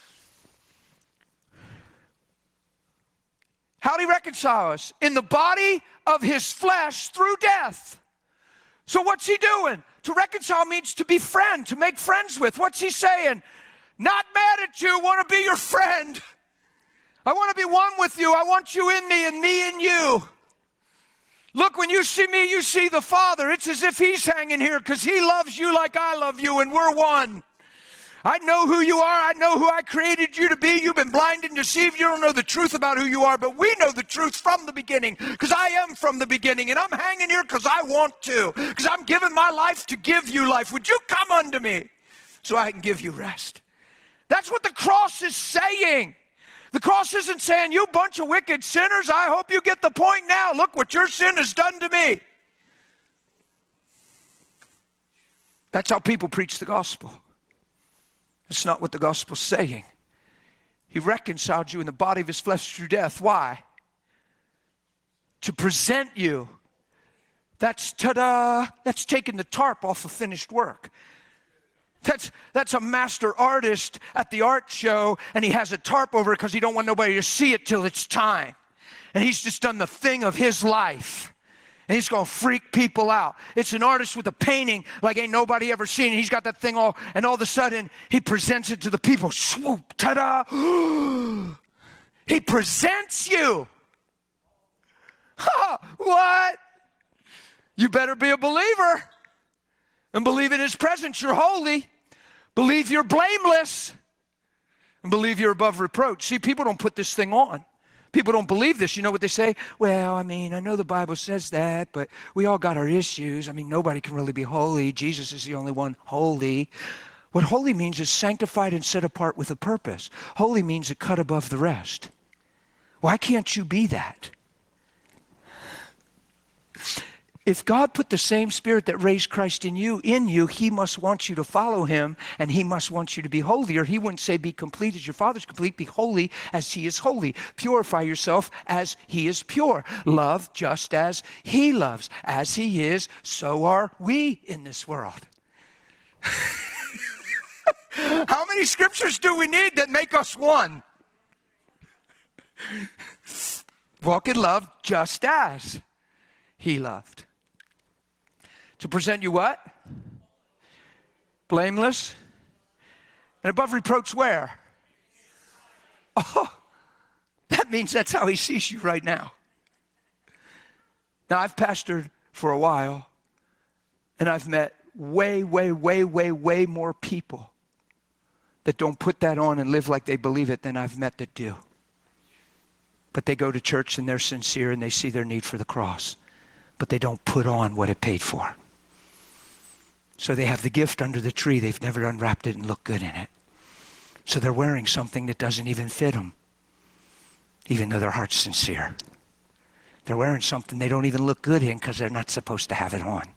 How did he reconcile us? In the body of his flesh through death. So what's he doing? To reconcile means to be friend, to make friends with. What's he saying? Not mad at you, want to be your friend. I want to be one with you. I want you in me and me in you. Look, when you see me, you see the Father. It's as if he's hanging here because he loves you like I love you and we're one. I know who you are. I know who I created you to be. You've been blinded and deceived. You don't know the truth about who you are, but we know the truth from the beginning because I am from the beginning, and I'm hanging here because I want to, because I'm giving my life to give you life. Would you come unto me so I can give you rest? That's what the cross is saying. The cross isn't saying, you bunch of wicked sinners, I hope you get the point now. Look what your sin has done to me. That's how people preach the gospel. That's not what the gospel's saying. He reconciled you in the body of his flesh through death. Why? To present you. That's, ta-da, that's taking the tarp off of finished work. That's, that's a master artist at the art show, and he has a tarp over it because he don't want nobody to see it till it's time. And he's just done the thing of his life. And he's going to freak people out. It's an artist with a painting like ain't nobody ever seen. He's got that thing all, and all of a sudden, he presents it to the people. Swoop, ta-da. He presents you. Ha, what? You better be a believer and believe in his presence. You're holy. Believe you're blameless. And believe you're above reproach. See, people don't put this thing on. People don't believe this. You know what they say? Well, I mean, I know the Bible says that, but we all got our issues. I mean, nobody can really be holy. Jesus is the only one holy. What holy means is sanctified and set apart with a purpose. Holy means a cut above the rest. Why can't you be that? If God put the same spirit that raised Christ in you, in you, he must want you to follow him, and he must want you to be holy, or he wouldn't say be complete as your Father's complete, be holy as he is holy. Purify yourself as he is pure. Love just as he loves. As he is, so are we in this world. How many scriptures do we need that make us one? Walk in love just as he loved. To present you what? Blameless and above reproach where? Oh, that means that's how he sees you right now. Now, I've pastored for a while, and I've met way, way, way, way, way more people that don't put that on and live like they believe it than I've met that do. But they go to church and they're sincere and they see their need for the cross, but they don't put on what it paid for. So they have the gift under the tree. They've never unwrapped it and looked good in it. So they're wearing something that doesn't even fit them, even though their heart's sincere. They're wearing something they don't even look good in because they're not supposed to have it on.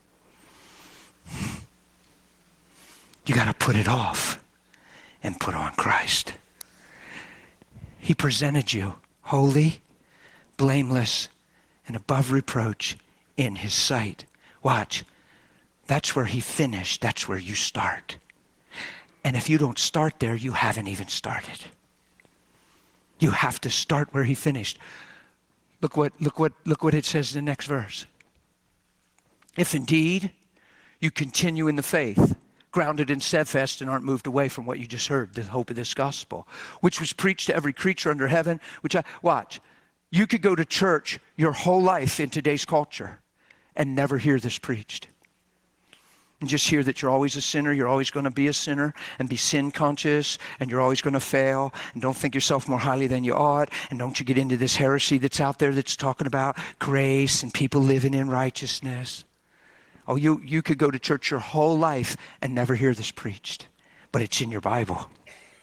You got to put it off and put on Christ. He presented you holy, blameless, and above reproach in his sight. Watch. That's where he finished. That's where you start. And if you don't start there, you haven't even started. You have to start where he finished. Look what, look what, look what it says in the next verse. If indeed you continue in the faith, grounded and steadfast, and aren't moved away from what you just heard, the hope of this gospel, which was preached to every creature under heaven, which I, watch, you could go to church your whole life in today's culture and never hear this preached. And just hear that you're always a sinner, you're always going to be a sinner, and be sin conscious, and you're always going to fail, and don't think yourself more highly than you ought, and don't you get into this heresy that's out there that's talking about grace and people living in righteousness. Oh, you, you could go to church your whole life and never hear this preached, but it's in your Bible.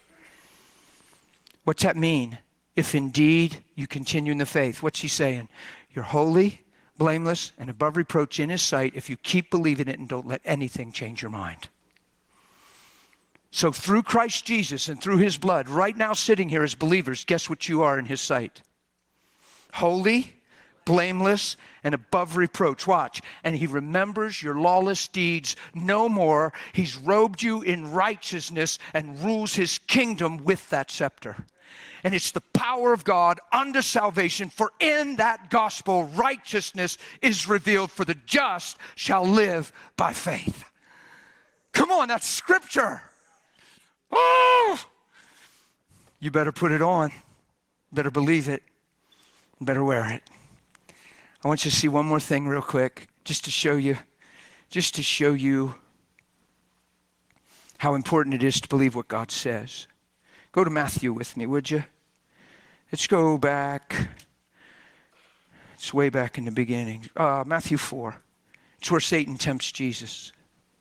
What's that mean? If indeed you continue in the faith, what's he saying? You're holy, blameless, and above reproach in his sight if you keep believing it and don't let anything change your mind. So through Christ Jesus and through his blood, right now sitting here as believers, guess what you are in his sight? Holy, blameless, and above reproach. Watch. And he remembers your lawless deeds no more. He's robed you in righteousness and rules his kingdom with that scepter. And it's the power of God unto salvation, for in that gospel righteousness is revealed, for the just shall live by faith. Come on, that's scripture. Oh! You better put it on. Better believe it. Better wear it. I want you to see one more thing real quick, just to show you, just to show you how important it is to believe what God says. Go to Matthew with me, would you? Let's go back. It's way back in the beginning. Uh, Matthew four. It's where Satan tempts Jesus.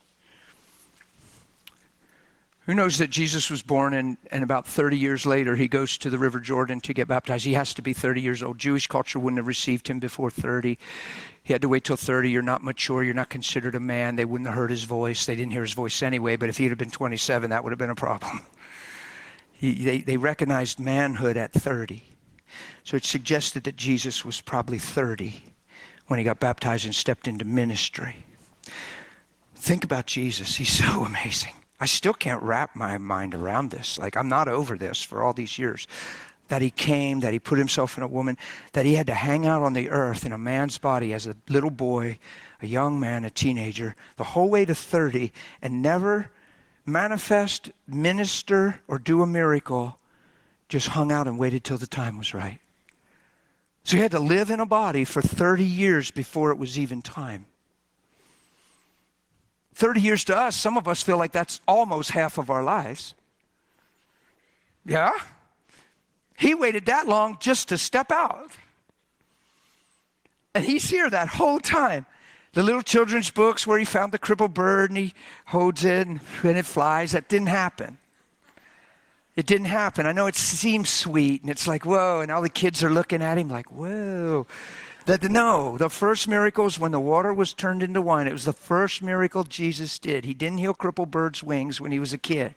Who knows that Jesus was born and, and about thirty years later he goes to the River Jordan to get baptized. He has to be thirty years old. Jewish culture wouldn't have received him before thirty. He had to wait till thirty. You're not mature. You're not considered a man. They wouldn't have heard his voice. They didn't hear his voice anyway, but if he had been twenty-seven, that would have been a problem. He, they, they recognized manhood at thirty. So it suggested that Jesus was probably thirty when he got baptized and stepped into ministry. Think about Jesus. He's so amazing. I still can't wrap my mind around this. Like, I'm not over this for all these years. That he came, that he put himself in a woman, that he had to hang out on the earth in a man's body as a little boy, a young man, a teenager, the whole way to thirty, and never manifest, minister, or do a miracle, just hung out and waited till the time was right. So he had to live in a body for thirty years before it was even time. thirty years to us, some of us feel like that's almost half of our lives. Yeah? He waited that long just to step out. And he's here that whole time. The little children's books where he found the crippled bird and he holds it and, and it flies, that didn't happen. It didn't happen. I know it seems sweet and it's like, whoa, and all the kids are looking at him like, whoa. That, no, the first miracle is when the water was turned into wine. It was the first miracle Jesus did. He didn't heal crippled birds' wings when he was a kid.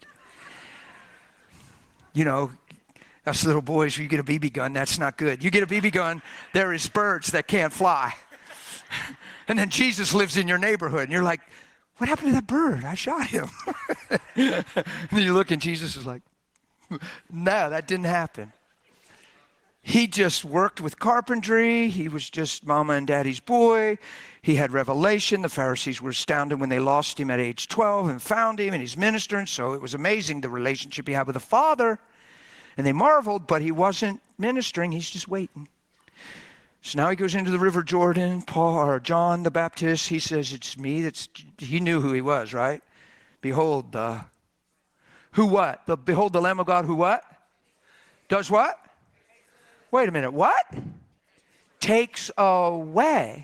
You know, us little boys, you get a B B gun, that's not good. You get a B B gun, there is birds that can't fly. And then Jesus lives in your neighborhood, and you're like, what happened to that bird? I shot him. And then you look, and Jesus is like, no, that didn't happen. He just worked with carpentry. He was just mama and daddy's boy. He had revelation. The Pharisees were astounded when they lost him at age twelve and found him, and he's ministering. So it was amazing, the relationship he had with the Father. And they marveled, but he wasn't ministering. He's just waiting. So now he goes into the River Jordan. Paul or John the Baptist, he says, it's me. That's, he knew who he was, right? Behold, the Who what? The, behold the Lamb of God who what? Does what? Wait a minute, what? Takes away.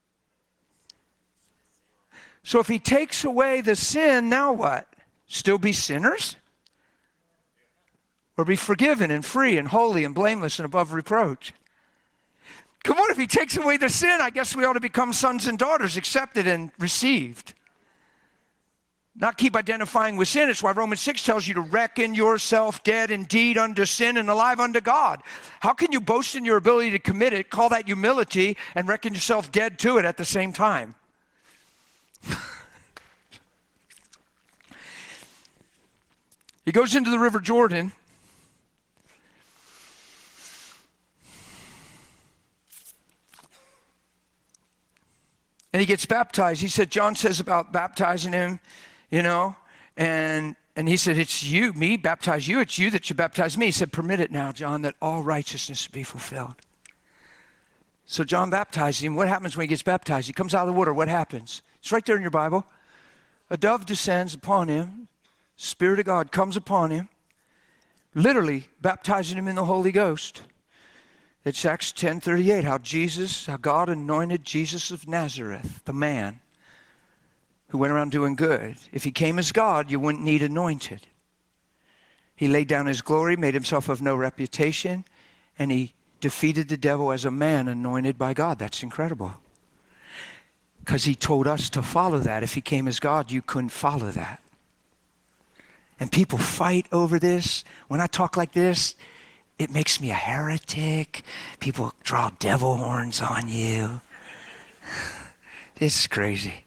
So if he takes away the sin, now what? Still be sinners? Or be forgiven and free and holy and blameless and above reproach? Come on, if he takes away the sin, I guess we ought to become sons and daughters, accepted and received. Not keep identifying with sin. It's why Romans six tells you to reckon yourself dead indeed unto sin and alive unto God. How can you boast in your ability to commit it, call that humility, and reckon yourself dead to it at the same time? He goes into the River Jordan. And he gets baptized. He said, John says about baptizing him, you know, and and he said, it's you, me, baptize you. It's you that should baptize me. He said, permit it now, John, that all righteousness be fulfilled. So John baptized him. What happens when he gets baptized? He comes out of the water. What happens? It's right there in your Bible. A dove descends upon him. Spirit of God comes upon him, literally baptizing him in the Holy Ghost. It's Acts ten thirty-eight, how Jesus, how God anointed Jesus of Nazareth, the man who went around doing good. If he came as God, you wouldn't need anointed. He laid down his glory, made himself of no reputation, and he defeated the devil as a man anointed by God. That's incredible. Because he told us to follow that. If he came as God, you couldn't follow that. And people fight over this. When I talk like this, it makes me a heretic. People draw devil horns on you. It's crazy.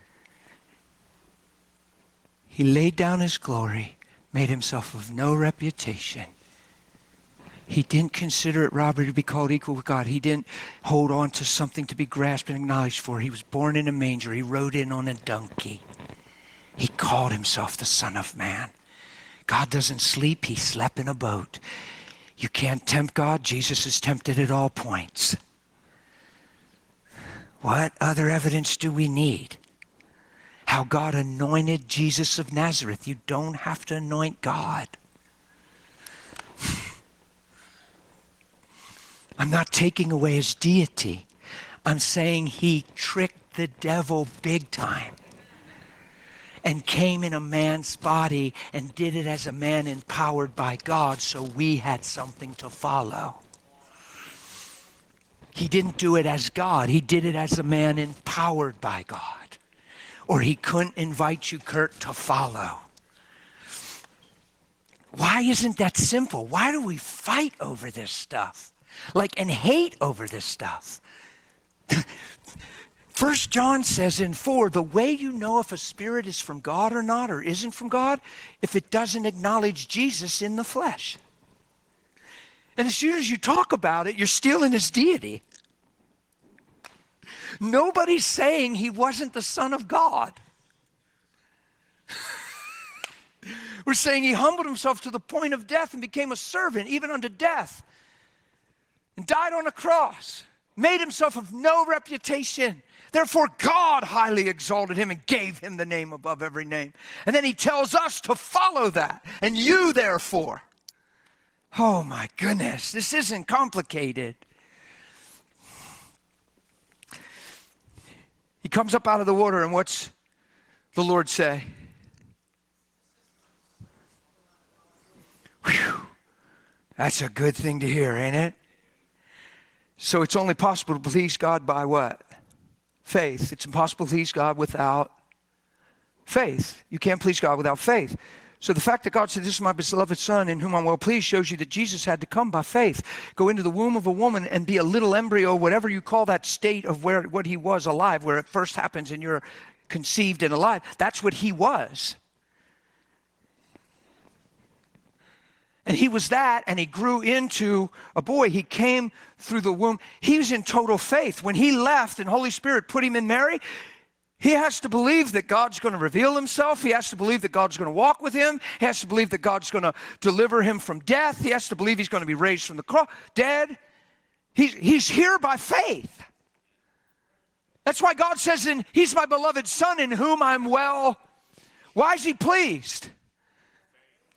He laid down his glory, made himself of no reputation. He didn't consider it robbery to be called equal with God. He didn't hold on to something to be grasped and acknowledged for. He was born in a manger. He rode in on a donkey. He called himself the Son of Man. God doesn't sleep. He slept in a boat. You can't tempt God. Jesus is tempted at all points. What other evidence do we need? How God anointed Jesus of Nazareth. You don't have to anoint God. I'm not taking away his deity. I'm saying he tricked the devil big time and came in a man's body and did it as a man empowered by God, so we had something to follow. He didn't do it as God. He did it as a man empowered by God. Or he couldn't invite you, Kurt, to follow. Why isn't that simple? Why do we fight over this stuff? Like, and hate over this stuff? First John says in four, the way you know if a spirit is from God or not, or isn't from God, if it doesn't acknowledge Jesus in the flesh. And as soon as you talk about it, you're stealing his deity. Nobody's saying he wasn't the Son of God. We're saying he humbled himself to the point of death and became a servant, even unto death, and died on a cross, made himself of no reputation. Therefore, God highly exalted him and gave him the name above every name. And then he tells us to follow that. And you, therefore. Oh, my goodness. This isn't complicated. He comes up out of the water, and what's the Lord say? Whew. That's a good thing to hear, ain't it? So it's only possible to please God by what? Faith. It's impossible to please God without faith. You can't please God without faith. So the fact that God said, this is my beloved Son in whom I'm well pleased, shows you that Jesus had to come by faith, go into the womb of a woman and be a little embryo, whatever you call that state of where what he was alive, where it first happens and you're conceived and alive. That's what he was. And he was that, and he grew into a boy. He came through the womb. He was in total faith. When he left and Holy Spirit put him in Mary, he has to believe that God's going to reveal himself. He has to believe that God's going to walk with him. He has to believe that God's going to deliver him from death. He has to believe he's going to be raised from the cross, dead. He's, he's here by faith. That's why God says, in, he's my beloved Son in whom I'm well. Why is he pleased?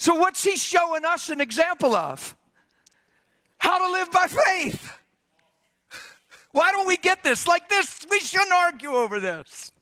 So what's he showing us an example of? How to live by faith. Why don't we get this? Like this, we shouldn't argue over this.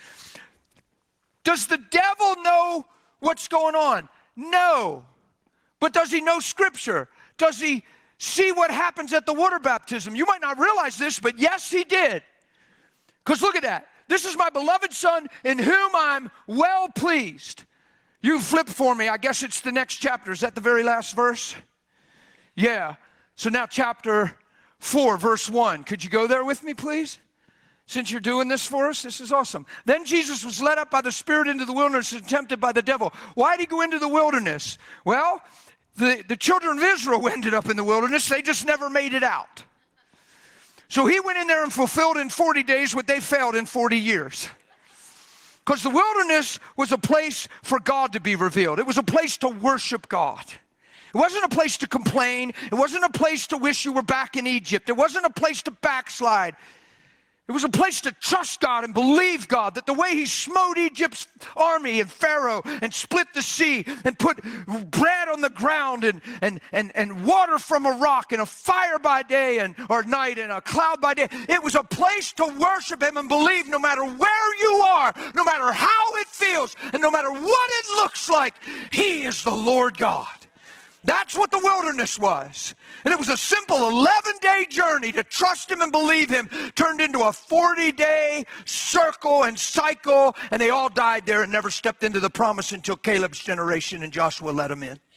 Does the devil know what's going on? No. But does he know Scripture? Does he see what happens at the water baptism? You might not realize this, but yes, he did. Because look at that. This is my beloved Son in whom I'm well pleased. You flip for me. I guess it's the next chapter. Is that the very last verse? Yeah. So now chapter four, verse one. Could you go there with me, please? Since you're doing this for us, this is awesome. Then Jesus was led up by the Spirit into the wilderness and tempted by the devil. Why did he go into the wilderness? Well, the, the children of Israel ended up in the wilderness. They just never made it out. So he went in there and fulfilled in forty days what they failed in forty years. Because the wilderness was a place for God to be revealed. It was a place to worship God. It wasn't a place to complain. It wasn't a place to wish you were back in Egypt. It wasn't a place to backslide. It was a place to trust God and believe God, that the way he smote Egypt's army and Pharaoh and split the sea and put bread on the ground and, and, and, and water from a rock and a fire by day and or night and a cloud by day. It was a place to worship him and believe no matter where you are, no matter how it feels, and no matter what it looks like, he is the Lord God. That's what the wilderness was. And it was a simple eleven-day journey to trust him and believe him, turned into a forty-day circle and cycle, and they all died there and never stepped into the promise until Caleb's generation and Joshua let them in.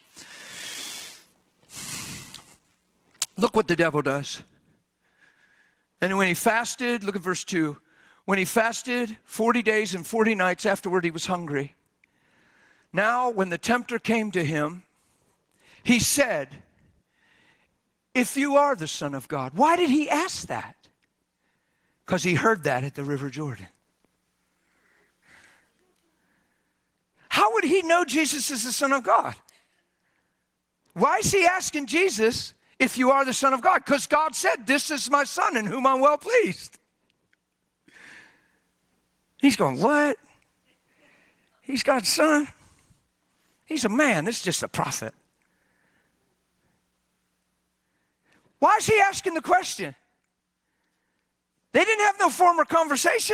Look what the devil does. And when he fasted, look at verse two. When he fasted forty days and forty nights afterward, he was hungry. Now, when the tempter came to him, he said, if you are the Son of God. Why did he ask that? Because he heard that at the River Jordan. How would he know Jesus is the Son of God? Why is he asking Jesus if you are the Son of God? Because God said, this is my Son in whom I'm well pleased. He's going, what? He's God's Son? He's a man. This is just a prophet. Why is he asking the question? They didn't have no former conversation.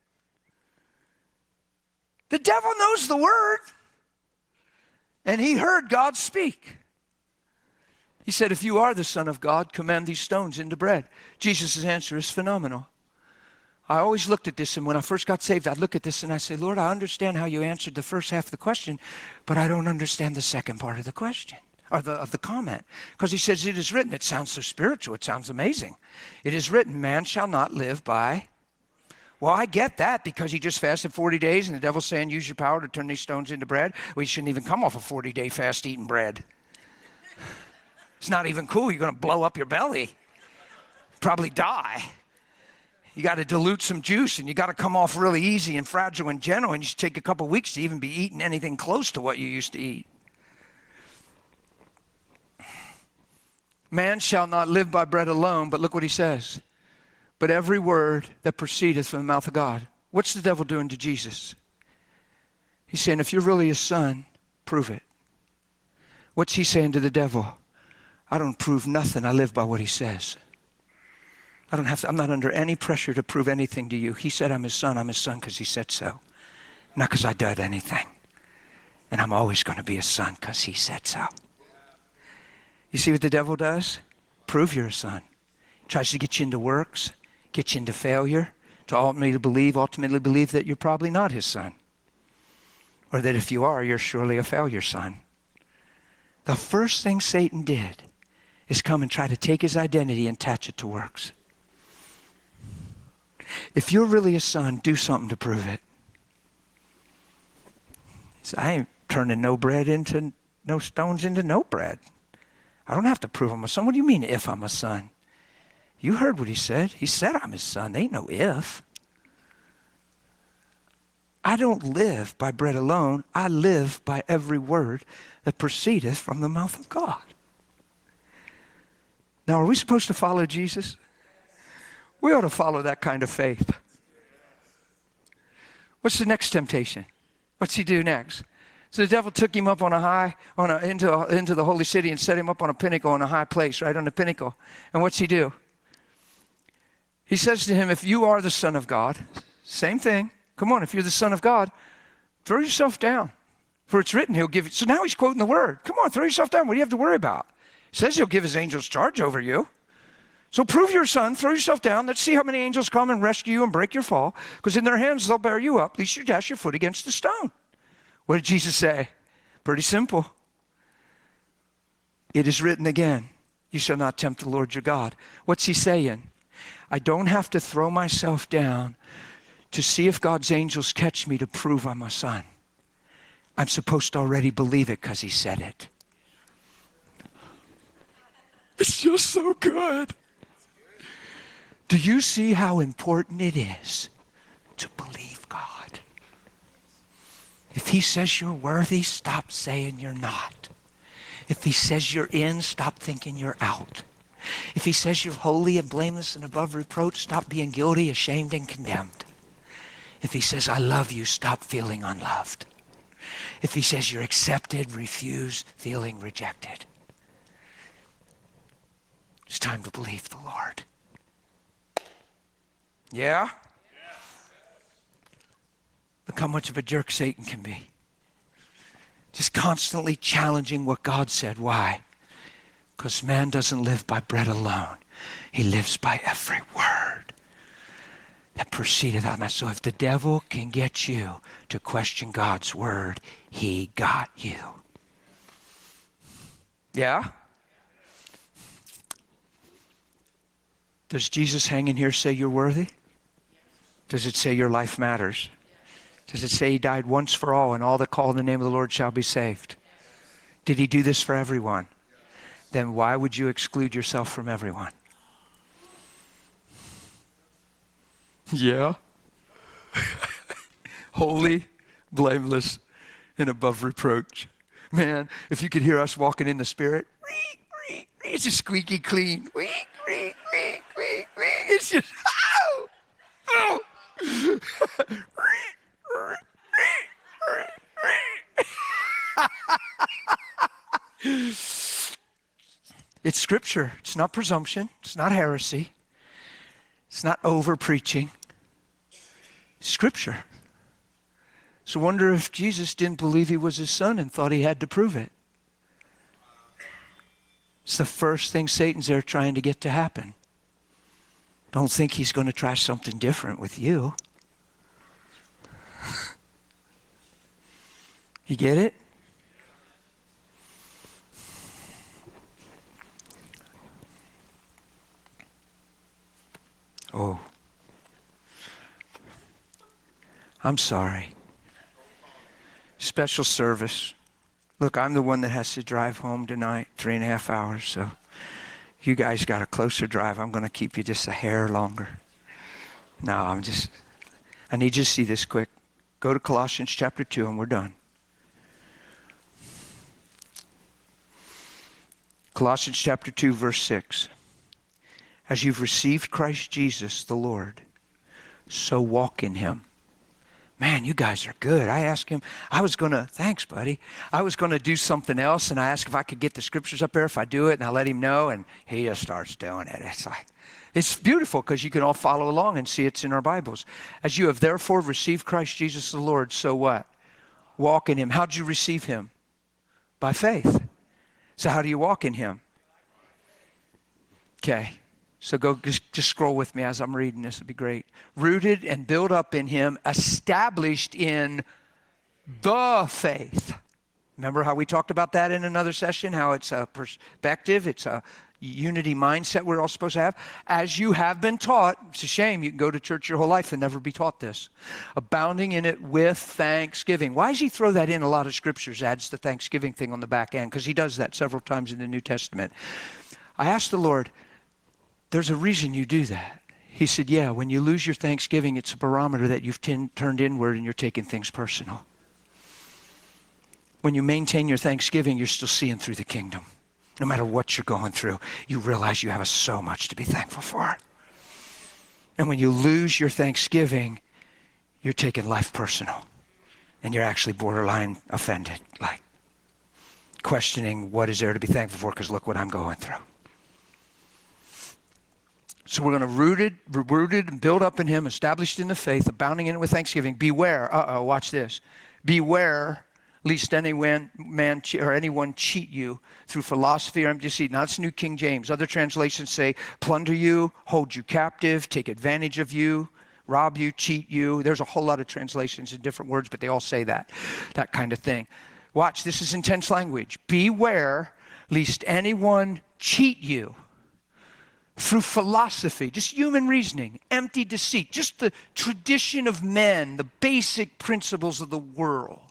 The devil knows the word. And he heard God speak. He said, if you are the Son of God, command these stones into bread. Jesus' answer is phenomenal. I always looked at this, and when I first got saved, I'd look at this and I say, Lord, I understand how you answered the first half of the question, but I don't understand the second part of the question. Or the, of the comment. Because he says, it is written. It sounds so spiritual. It sounds amazing. It is written, man shall not live by. Well, I get that because he just fasted forty days and the devil's saying, use your power to turn these stones into bread. We shouldn't even come off a forty-day fast eating bread. It's not even cool. You're going to blow up your belly. Probably die. You got to dilute some juice and you got to come off really easy and fragile and gentle, and you should take a couple weeks to even be eating anything close to what you used to eat. Man shall not live by bread alone, but look what he says. But every word that proceedeth from the mouth of God. What's the devil doing to Jesus? He's saying, if you're really his son, prove it. What's he saying to the devil? I don't prove nothing. I live by what he says. I don't have to, I'm not under any pressure to prove anything to you. He said I'm his son. I'm his son because he said so. Not because I did anything. And I'm always going to be his son because he said so. You see what the devil does? Prove you're a son. Tries to get you into works, get you into failure, to ultimately believe, ultimately believe that you're probably not his son. Or that if you are, you're surely a failure son. The first thing Satan did is come and try to take his identity and attach it to works. If you're really a son, do something to prove it. So I ain't turning no bread into, no stones into no bread. I don't have to prove I'm a son. What do you mean if I'm a son? You heard what he said. He said I'm his son. There ain't no if. I don't live by bread alone. I live by every word that proceedeth from the mouth of God. Now, are we supposed to follow Jesus? We ought to follow that kind of faith. What's the next temptation? What's he do next? So the devil took him up on a high, on a, into, a, into the holy city and set him up on a pinnacle, on a high place, right on the pinnacle. And what's he do? He says to him, if you are the Son of God, same thing. Come on, if you're the Son of God, throw yourself down. For it's written, he'll give you. So now he's quoting the word. Come on, throw yourself down. What do you have to worry about? He says he'll give his angels charge over you. So prove your son, throw yourself down. Let's see how many angels come and rescue you and break your fall. Because in their hands, they'll bear you up, lest you dash your foot against the stone. What did Jesus say? Pretty simple. It is written again, you shall not tempt the Lord your God. What's he saying? I don't have to throw myself down to see if God's angels catch me to prove I'm a son. I'm supposed to already believe it because he said it. It's just so good. Do you see how important it is to believe God? If he says you're worthy, stop saying you're not. If he says you're in, stop thinking you're out. If he says you're holy and blameless and above reproach, stop being guilty, ashamed, and condemned. If he says, I love you, stop feeling unloved. If he says you're accepted, refuse feeling rejected. It's time to believe the Lord. Yeah? Look how much of a jerk Satan can be. Just constantly challenging what God said. Why? Because man doesn't live by bread alone. He lives by every word that proceedeth out of mouth. So if the devil can get you to question God's word, he got you. Yeah? Does Jesus hanging here say you're worthy? Does it say your life matters? Does it say he died once for all and all that call in the name of the Lord shall be saved? Did he do this for everyone? Then why would you exclude yourself from everyone? Yeah. Holy, blameless, and above reproach. Man, if you could hear us walking in the Spirit, it's just squeaky clean. It's just, oh, oh. It's scripture. It's not presumption. It's not heresy. It's not over preaching. Scripture. So wonder if Jesus didn't believe he was his son and thought he had to prove it. It's the first thing Satan's there trying to get to happen. Don't think he's going to try something different with you. You get it? Oh. I'm sorry. Special service. Look, I'm the one that has to drive home tonight, three and a half hours, so you guys got a closer drive. I'm going to keep you just a hair longer. No, I'm just, I need you to see this quick. Go to Colossians chapter two and we're done. Colossians chapter two, verse six. As you've received Christ Jesus, the Lord, so walk in him. Man, you guys are good. I asked him, I was going to, thanks, buddy. I was going to do something else, and I asked if I could get the scriptures up there if I do it, and I let him know, and he just starts doing it. It's like, it's beautiful because you can all follow along and see it's in our Bibles. As you have therefore received Christ Jesus the Lord, so what? Walk in him. How'd you receive him? By faith. So how do you walk in him? Okay. So go just, just scroll with me as I'm reading this. It'd be great. Rooted and built up in him, established in the faith. Remember how we talked about that in another session? How it's a perspective, it's a unity mindset we're all supposed to have. As you have been taught, it's a shame you can go to church your whole life and never be taught this. Abounding in it with thanksgiving. Why does he throw that in? A lot of scriptures adds the thanksgiving thing on the back end, because he does that several times in the New Testament. I asked the Lord, there's a reason you do that. He said, yeah, when you lose your thanksgiving, it's a barometer that you've t- turned inward and you're taking things personal. When you maintain your thanksgiving, you're still seeing through the kingdom. No matter what you're going through, you realize you have so much to be thankful for. And when you lose your thanksgiving, you're taking life personal. and you're actually borderline offended, like questioning what is there to be thankful for, because look what I'm going through. So we're going to rooted, rooted and build up in him, established in the faith, abounding in it with thanksgiving. Beware, uh-oh, watch this. Beware lest any man or anyone cheat you through philosophy or empty deceit. Now, that's New King James. Other translations say plunder you, hold you captive, take advantage of you, rob you, cheat you. There's a whole lot of translations in different words, but they all say that, that kind of thing. Watch, this is intense language. Beware lest anyone cheat you through philosophy, just human reasoning, empty deceit, just the tradition of men, the basic principles of the world,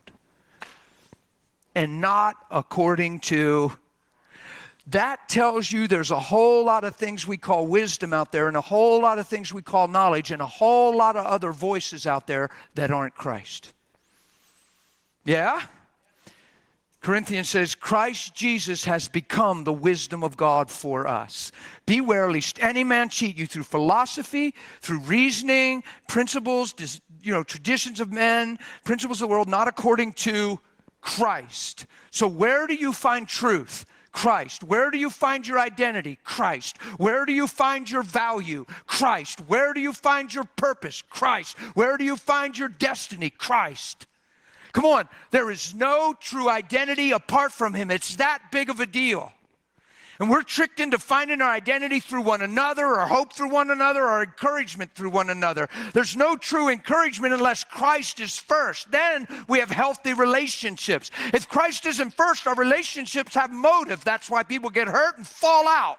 and not according to. That tells you there's a whole lot of things we call wisdom out there, and a whole lot of things we call knowledge, and a whole lot of other voices out there that aren't Christ. Yeah? Corinthians says, Christ Jesus has become the wisdom of God for us. Beware lest any man cheat you through philosophy, through reasoning, principles, you know, traditions of men, principles of the world, not according to Christ. So where do you find truth? Christ. Where do you find your identity? Christ. Where do you find your value? Christ. Where do you find your purpose? Christ. Where do you find your destiny? Christ. Come on, there is no true identity apart from him. It's that big of a deal. And we're tricked into finding our identity through one another, or hope through one another, or encouragement through one another. There's no true encouragement unless Christ is first. Then we have healthy relationships. If Christ isn't first, our relationships have motive. That's why people get hurt and fall out.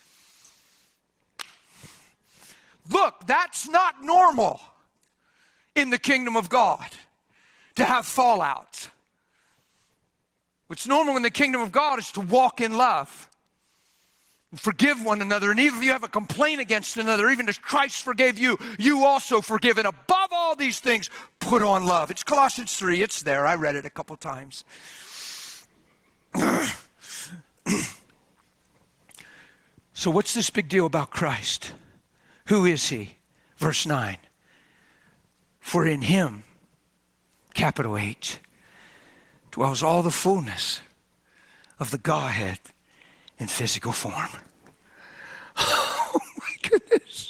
Look, that's not normal in the kingdom of God, to have fallout. What's normal in the kingdom of God is to walk in love and forgive one another. And even if you have a complaint against another, even as Christ forgave you, you also forgive. And above all these things, put on love. It's Colossians three. It's there. I read it a couple times. So what's this big deal about Christ? Who is he? Verse nine. For in him, capital H, dwells all the fullness of the Godhead in physical form. Oh my goodness.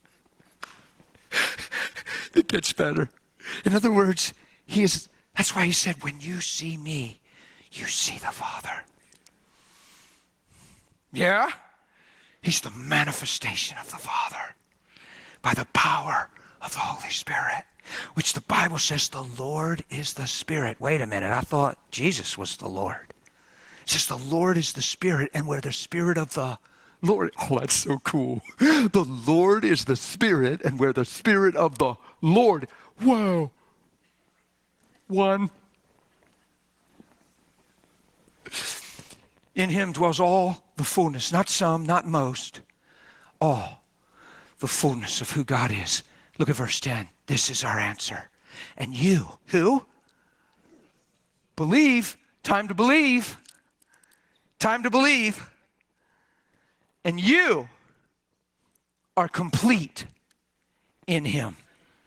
It gets better. In other words, he is, that's why he said, when you see me, you see the Father. Yeah? He's the manifestation of the Father by the power of the Holy Spirit, which the Bible says the Lord is the Spirit. Wait a minute, I thought Jesus was the Lord. It says the Lord is the Spirit, and where the Spirit of the Lord, oh, that's so cool. The Lord is the Spirit, and where the Spirit of the Lord, whoa, one. In him dwells all the fullness, not some, not most, all the fullness of who God is. Look at verse ten. This is our answer. And you, who? Believe. Time to believe. Time to believe. And you are complete in him.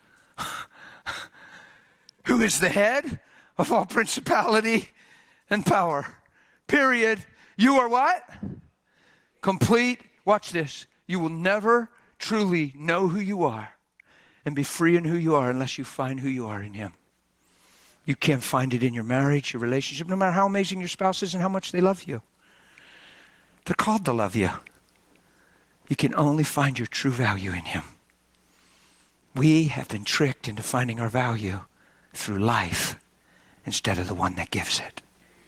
Who is the head of all principality and power. Period. You are what? Complete. Watch this. You will never truly know who you are and be free in who you are unless you find who you are in him. You can't find it in your marriage, your relationship, no matter how amazing your spouse is and how much they love you. They're called to love you. You can only find your true value in him. We have been tricked into finding our value through life instead of the one that gives it.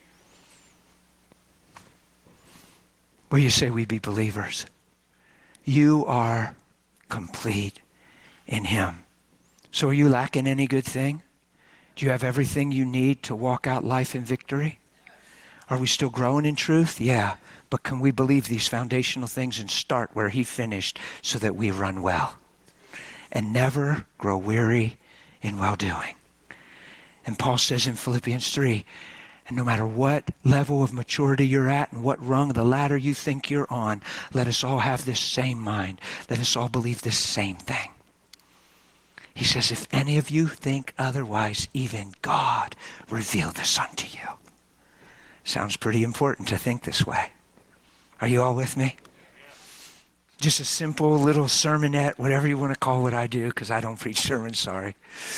Will you say we be believers? You are complete in him. So are you lacking any good thing? Do you have everything you need to walk out life in victory? Are we still growing in truth? Yeah. But can we believe these foundational things and start where he finished so that we run well and never grow weary in well-doing? And Paul says in Philippians three, and no matter what level of maturity you're at and what rung of the ladder you think you're on, let us all have this same mind. Let us all believe this same thing. He says, if any of you think otherwise, even God revealed this unto you. Sounds pretty important to think this way. Are you all with me? Just a simple little sermonette, whatever you want to call what I do, because I don't preach sermons, sorry.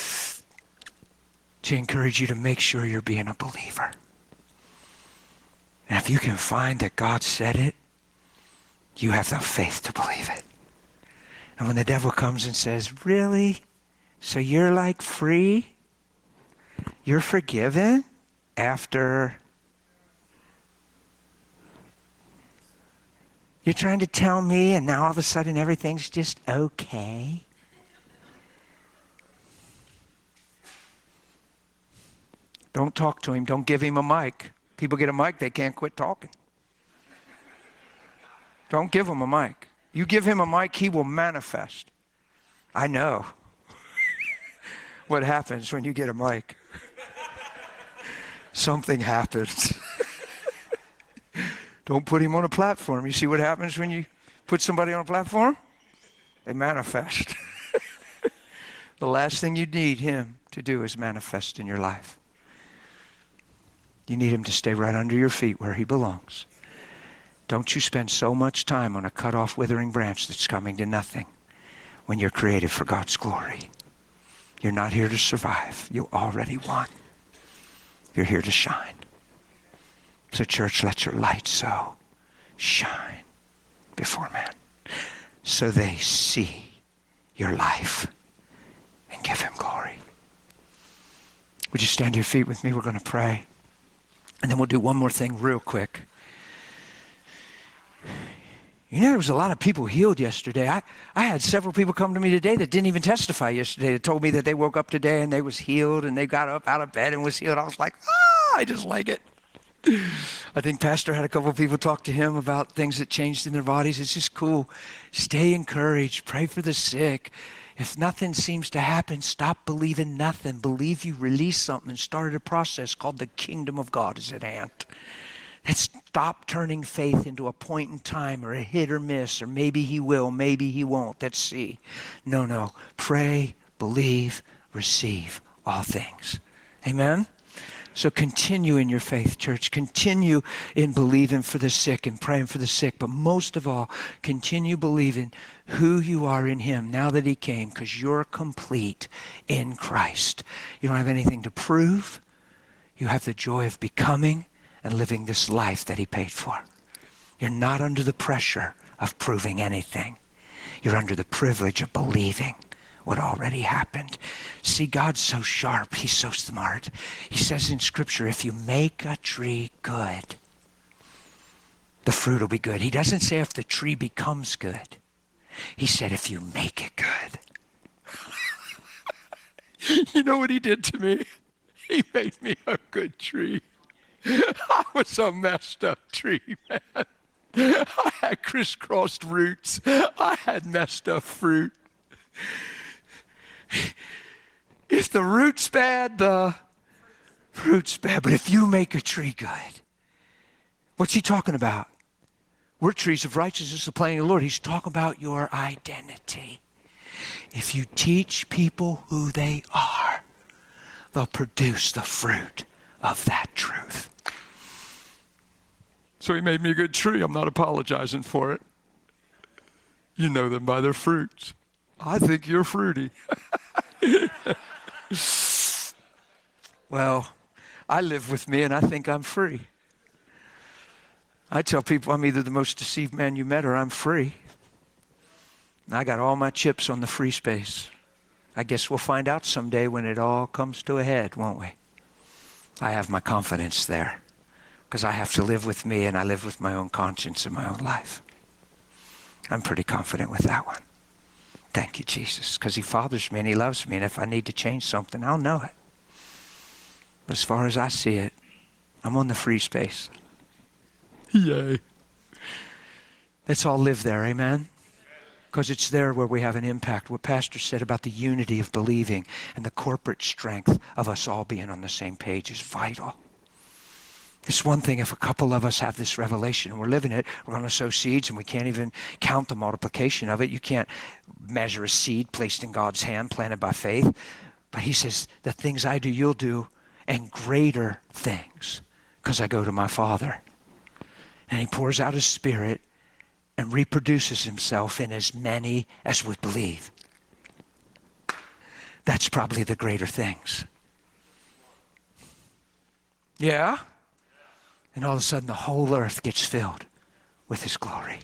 To encourage you to make sure you're being a believer. And if you can find that God said it, you have the faith to believe it. And when the devil comes and says, really? So you're like free? You're forgiven after... You're trying to tell me and now all of a sudden everything's just okay? Don't talk to him. Don't give him a mic. People get a mic, they can't quit talking. Don't give him a mic. You give him a mic, he will manifest. I know what happens when you get a mic. Something happens. Don't put him on a platform. You see what happens when you put somebody on a platform? They manifest. The last thing you need him to do is manifest in your life. You need him to stay right under your feet where he belongs. Don't you spend so much time on a cut-off, withering branch that's coming to nothing when you're created for God's glory. You're not here to survive. You already won. You're here to shine. So church, let your light so shine before men, so they see your life and give him glory. Would you stand to your feet with me? We're going to pray. And then we'll do one more thing real quick. You know, there was a lot of people healed yesterday. I, I had several people come to me today that didn't even testify yesterday. That told me that they woke up today and they was healed and they got up out of bed and was healed. I was like, ah, I just like it. I think Pastor had a couple of people talk to him about things that changed in their bodies. It's just cool. Stay encouraged. Pray for the sick. If nothing seems to happen, stop believing nothing. Believe you release something and started a process called the kingdom of God is at hand. Let's stop turning faith into a point in time or a hit or miss, or maybe he will, maybe he won't. Let's see. No, no. Pray, believe, receive all things. Amen? So continue in your faith, church. Continue in believing for the sick and praying for the sick. But most of all, continue believing who you are in him now that he came, because you're complete in Christ. You don't have anything to prove. You have the joy of becoming and living this life that he paid for. You're not under the pressure of proving anything. You're under the privilege of believing what already happened. See, God's so sharp. He's so smart. He says in Scripture, if you make a tree good, the fruit will be good. He doesn't say if the tree becomes good. He said if you make it good. You know what he did to me? He made me a good tree. I was a messed up tree, man. I had crisscrossed roots. I had messed up fruit. If the root's bad, the fruit's bad. But if you make a tree good, what's he talking about? We're trees of righteousness, the planting of the Lord. He's talking about your identity. If you teach people who they are, they'll produce the fruit of that truth. So he made me a good tree. I'm not apologizing for it. You know them by their fruits. I think you're fruity. Well, I live with me and I think I'm free. I tell people I'm either the most deceived man you met or I'm free. And I got all my chips on the free space. I guess we'll find out someday when it all comes to a head, won't we? I have my confidence there because I have to live with me and I live with my own conscience in my own life. I'm pretty confident with that one. Thank you, Jesus, because he fathers me and he loves me. And if I need to change something, I'll know it. But as far as I see it, I'm on the free space. Yay. Let's all live there, amen? Because it's there where we have an impact. What Pastor said about the unity of believing and the corporate strength of us all being on the same page is vital. It's one thing if a couple of us have this revelation and we're living it, we're going to sow seeds and we can't even count the multiplication of it. You can't measure a seed placed in God's hand, planted by faith. But he says, the things I do, you'll do, and greater things, because I go to my Father. And he pours out his Spirit and reproduces himself in as many as would believe. That's probably the greater things. Yeah? And all of a sudden the whole earth gets filled with his glory.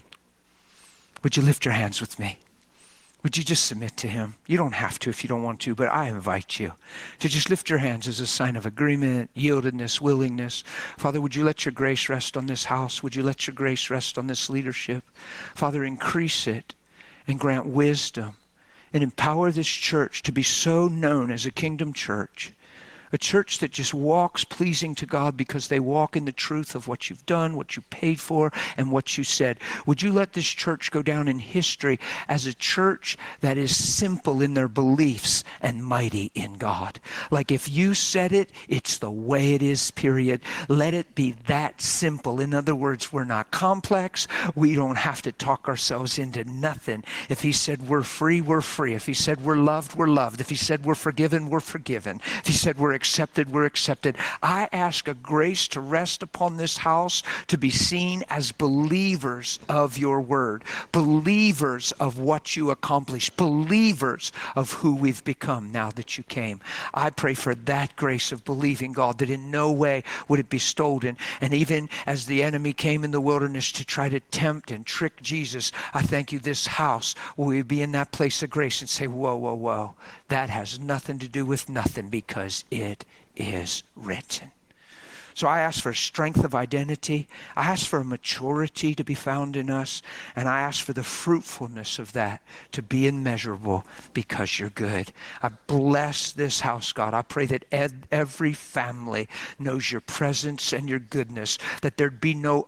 Would you lift your hands with me? Would you just submit to him? You don't have to if you don't want to, but I invite you to just lift your hands as a sign of agreement, yieldedness, willingness. Father, would you let your grace rest on this house? Would you let your grace rest on this leadership? Father, increase it and grant wisdom and empower this church to be so known as a kingdom church. A church that just walks pleasing to God because they walk in the truth of what you've done, what you paid for, and what you said. Would you let this church go down in history as a church that is simple in their beliefs and mighty in God? Like if you said it, it's the way it is, period. Let it be that simple. In other words, we're not complex. We don't have to talk ourselves into nothing. If he said we're free, we're free. If he said we're loved, we're loved. If he said we're forgiven, we're forgiven. If he said we're accepted, we're accepted. I ask a grace to rest upon this house to be seen as believers of your word, believers of what you accomplished, believers of who we've become now that you came. I pray for that grace of believing, God, that in no way would it be stolen. And even as the enemy came in the wilderness to try to tempt and trick Jesus, I thank you this house will we be in that place of grace and say, whoa, whoa, whoa, that has nothing to do with nothing because it It is written. So I ask for strength of identity. I ask for a maturity to be found in us. And I ask for the fruitfulness of that to be immeasurable because you're good. I bless this house, God. I pray that ed- every family knows your presence and your goodness, that there'd be no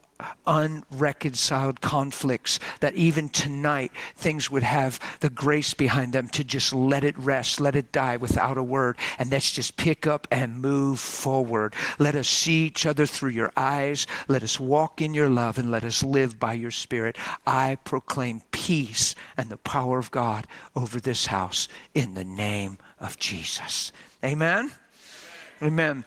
unreconciled conflicts, that even tonight things would have the grace behind them to just let it rest, let it die without a word, and let's just pick up and move forward. Let us see each other through your eyes. Let us walk in your love and let us live by your Spirit. I proclaim peace and the power of God over this house in the name of Jesus. Amen? Amen.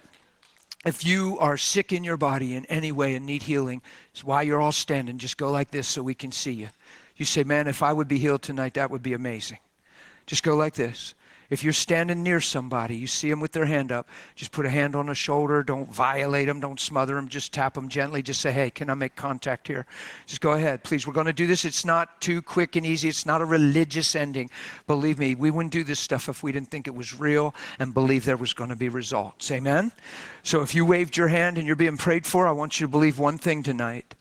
If you are sick in your body in any way and need healing, it's why you're all standing. Just go like this so we can see you. You say, man, if I would be healed tonight, that would be amazing. Just go like this. If you're standing near somebody, you see them with their hand up, just put a hand on the shoulder. Don't violate them. Don't smother them. Just tap them gently. Just say, hey, can I make contact here? Just go ahead, please. We're going to do this. It's not too quick and easy. It's not a religious ending. Believe me, we wouldn't do this stuff if we didn't think it was real and believe there was going to be results. Amen? So if you waved your hand and you're being prayed for, I want you to believe one thing tonight,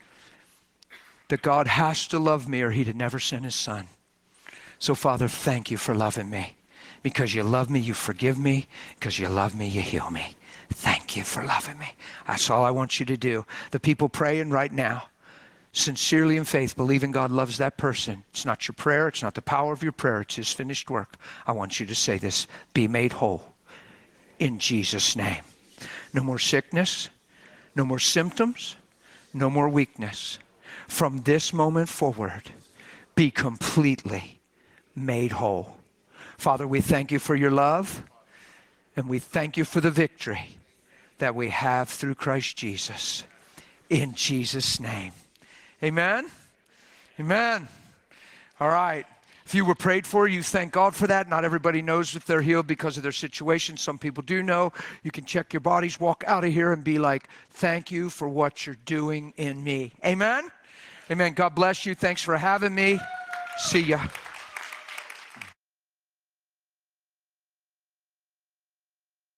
that God has to love me or he'd have never sent his son. So, Father, thank you for loving me. Because you love me, you forgive me. Because you love me, you heal me. Thank you for loving me. That's all I want you to do. The people praying right now, sincerely in faith, believing God loves that person. It's not your prayer. It's not the power of your prayer. It's his finished work. I want you to say this. Be made whole in Jesus' name. No more sickness. No more symptoms. No more weakness. From this moment forward, be completely made whole. Father, we thank you for your love, and we thank you for the victory that we have through Christ Jesus. In Jesus' name. Amen? Amen. All right. If you were prayed for, you thank God for that. Not everybody knows if they're healed because of their situation. Some people do know. You can check your bodies, walk out of here and be like, thank you for what you're doing in me. Amen? Amen. God bless you. Thanks for having me. See ya.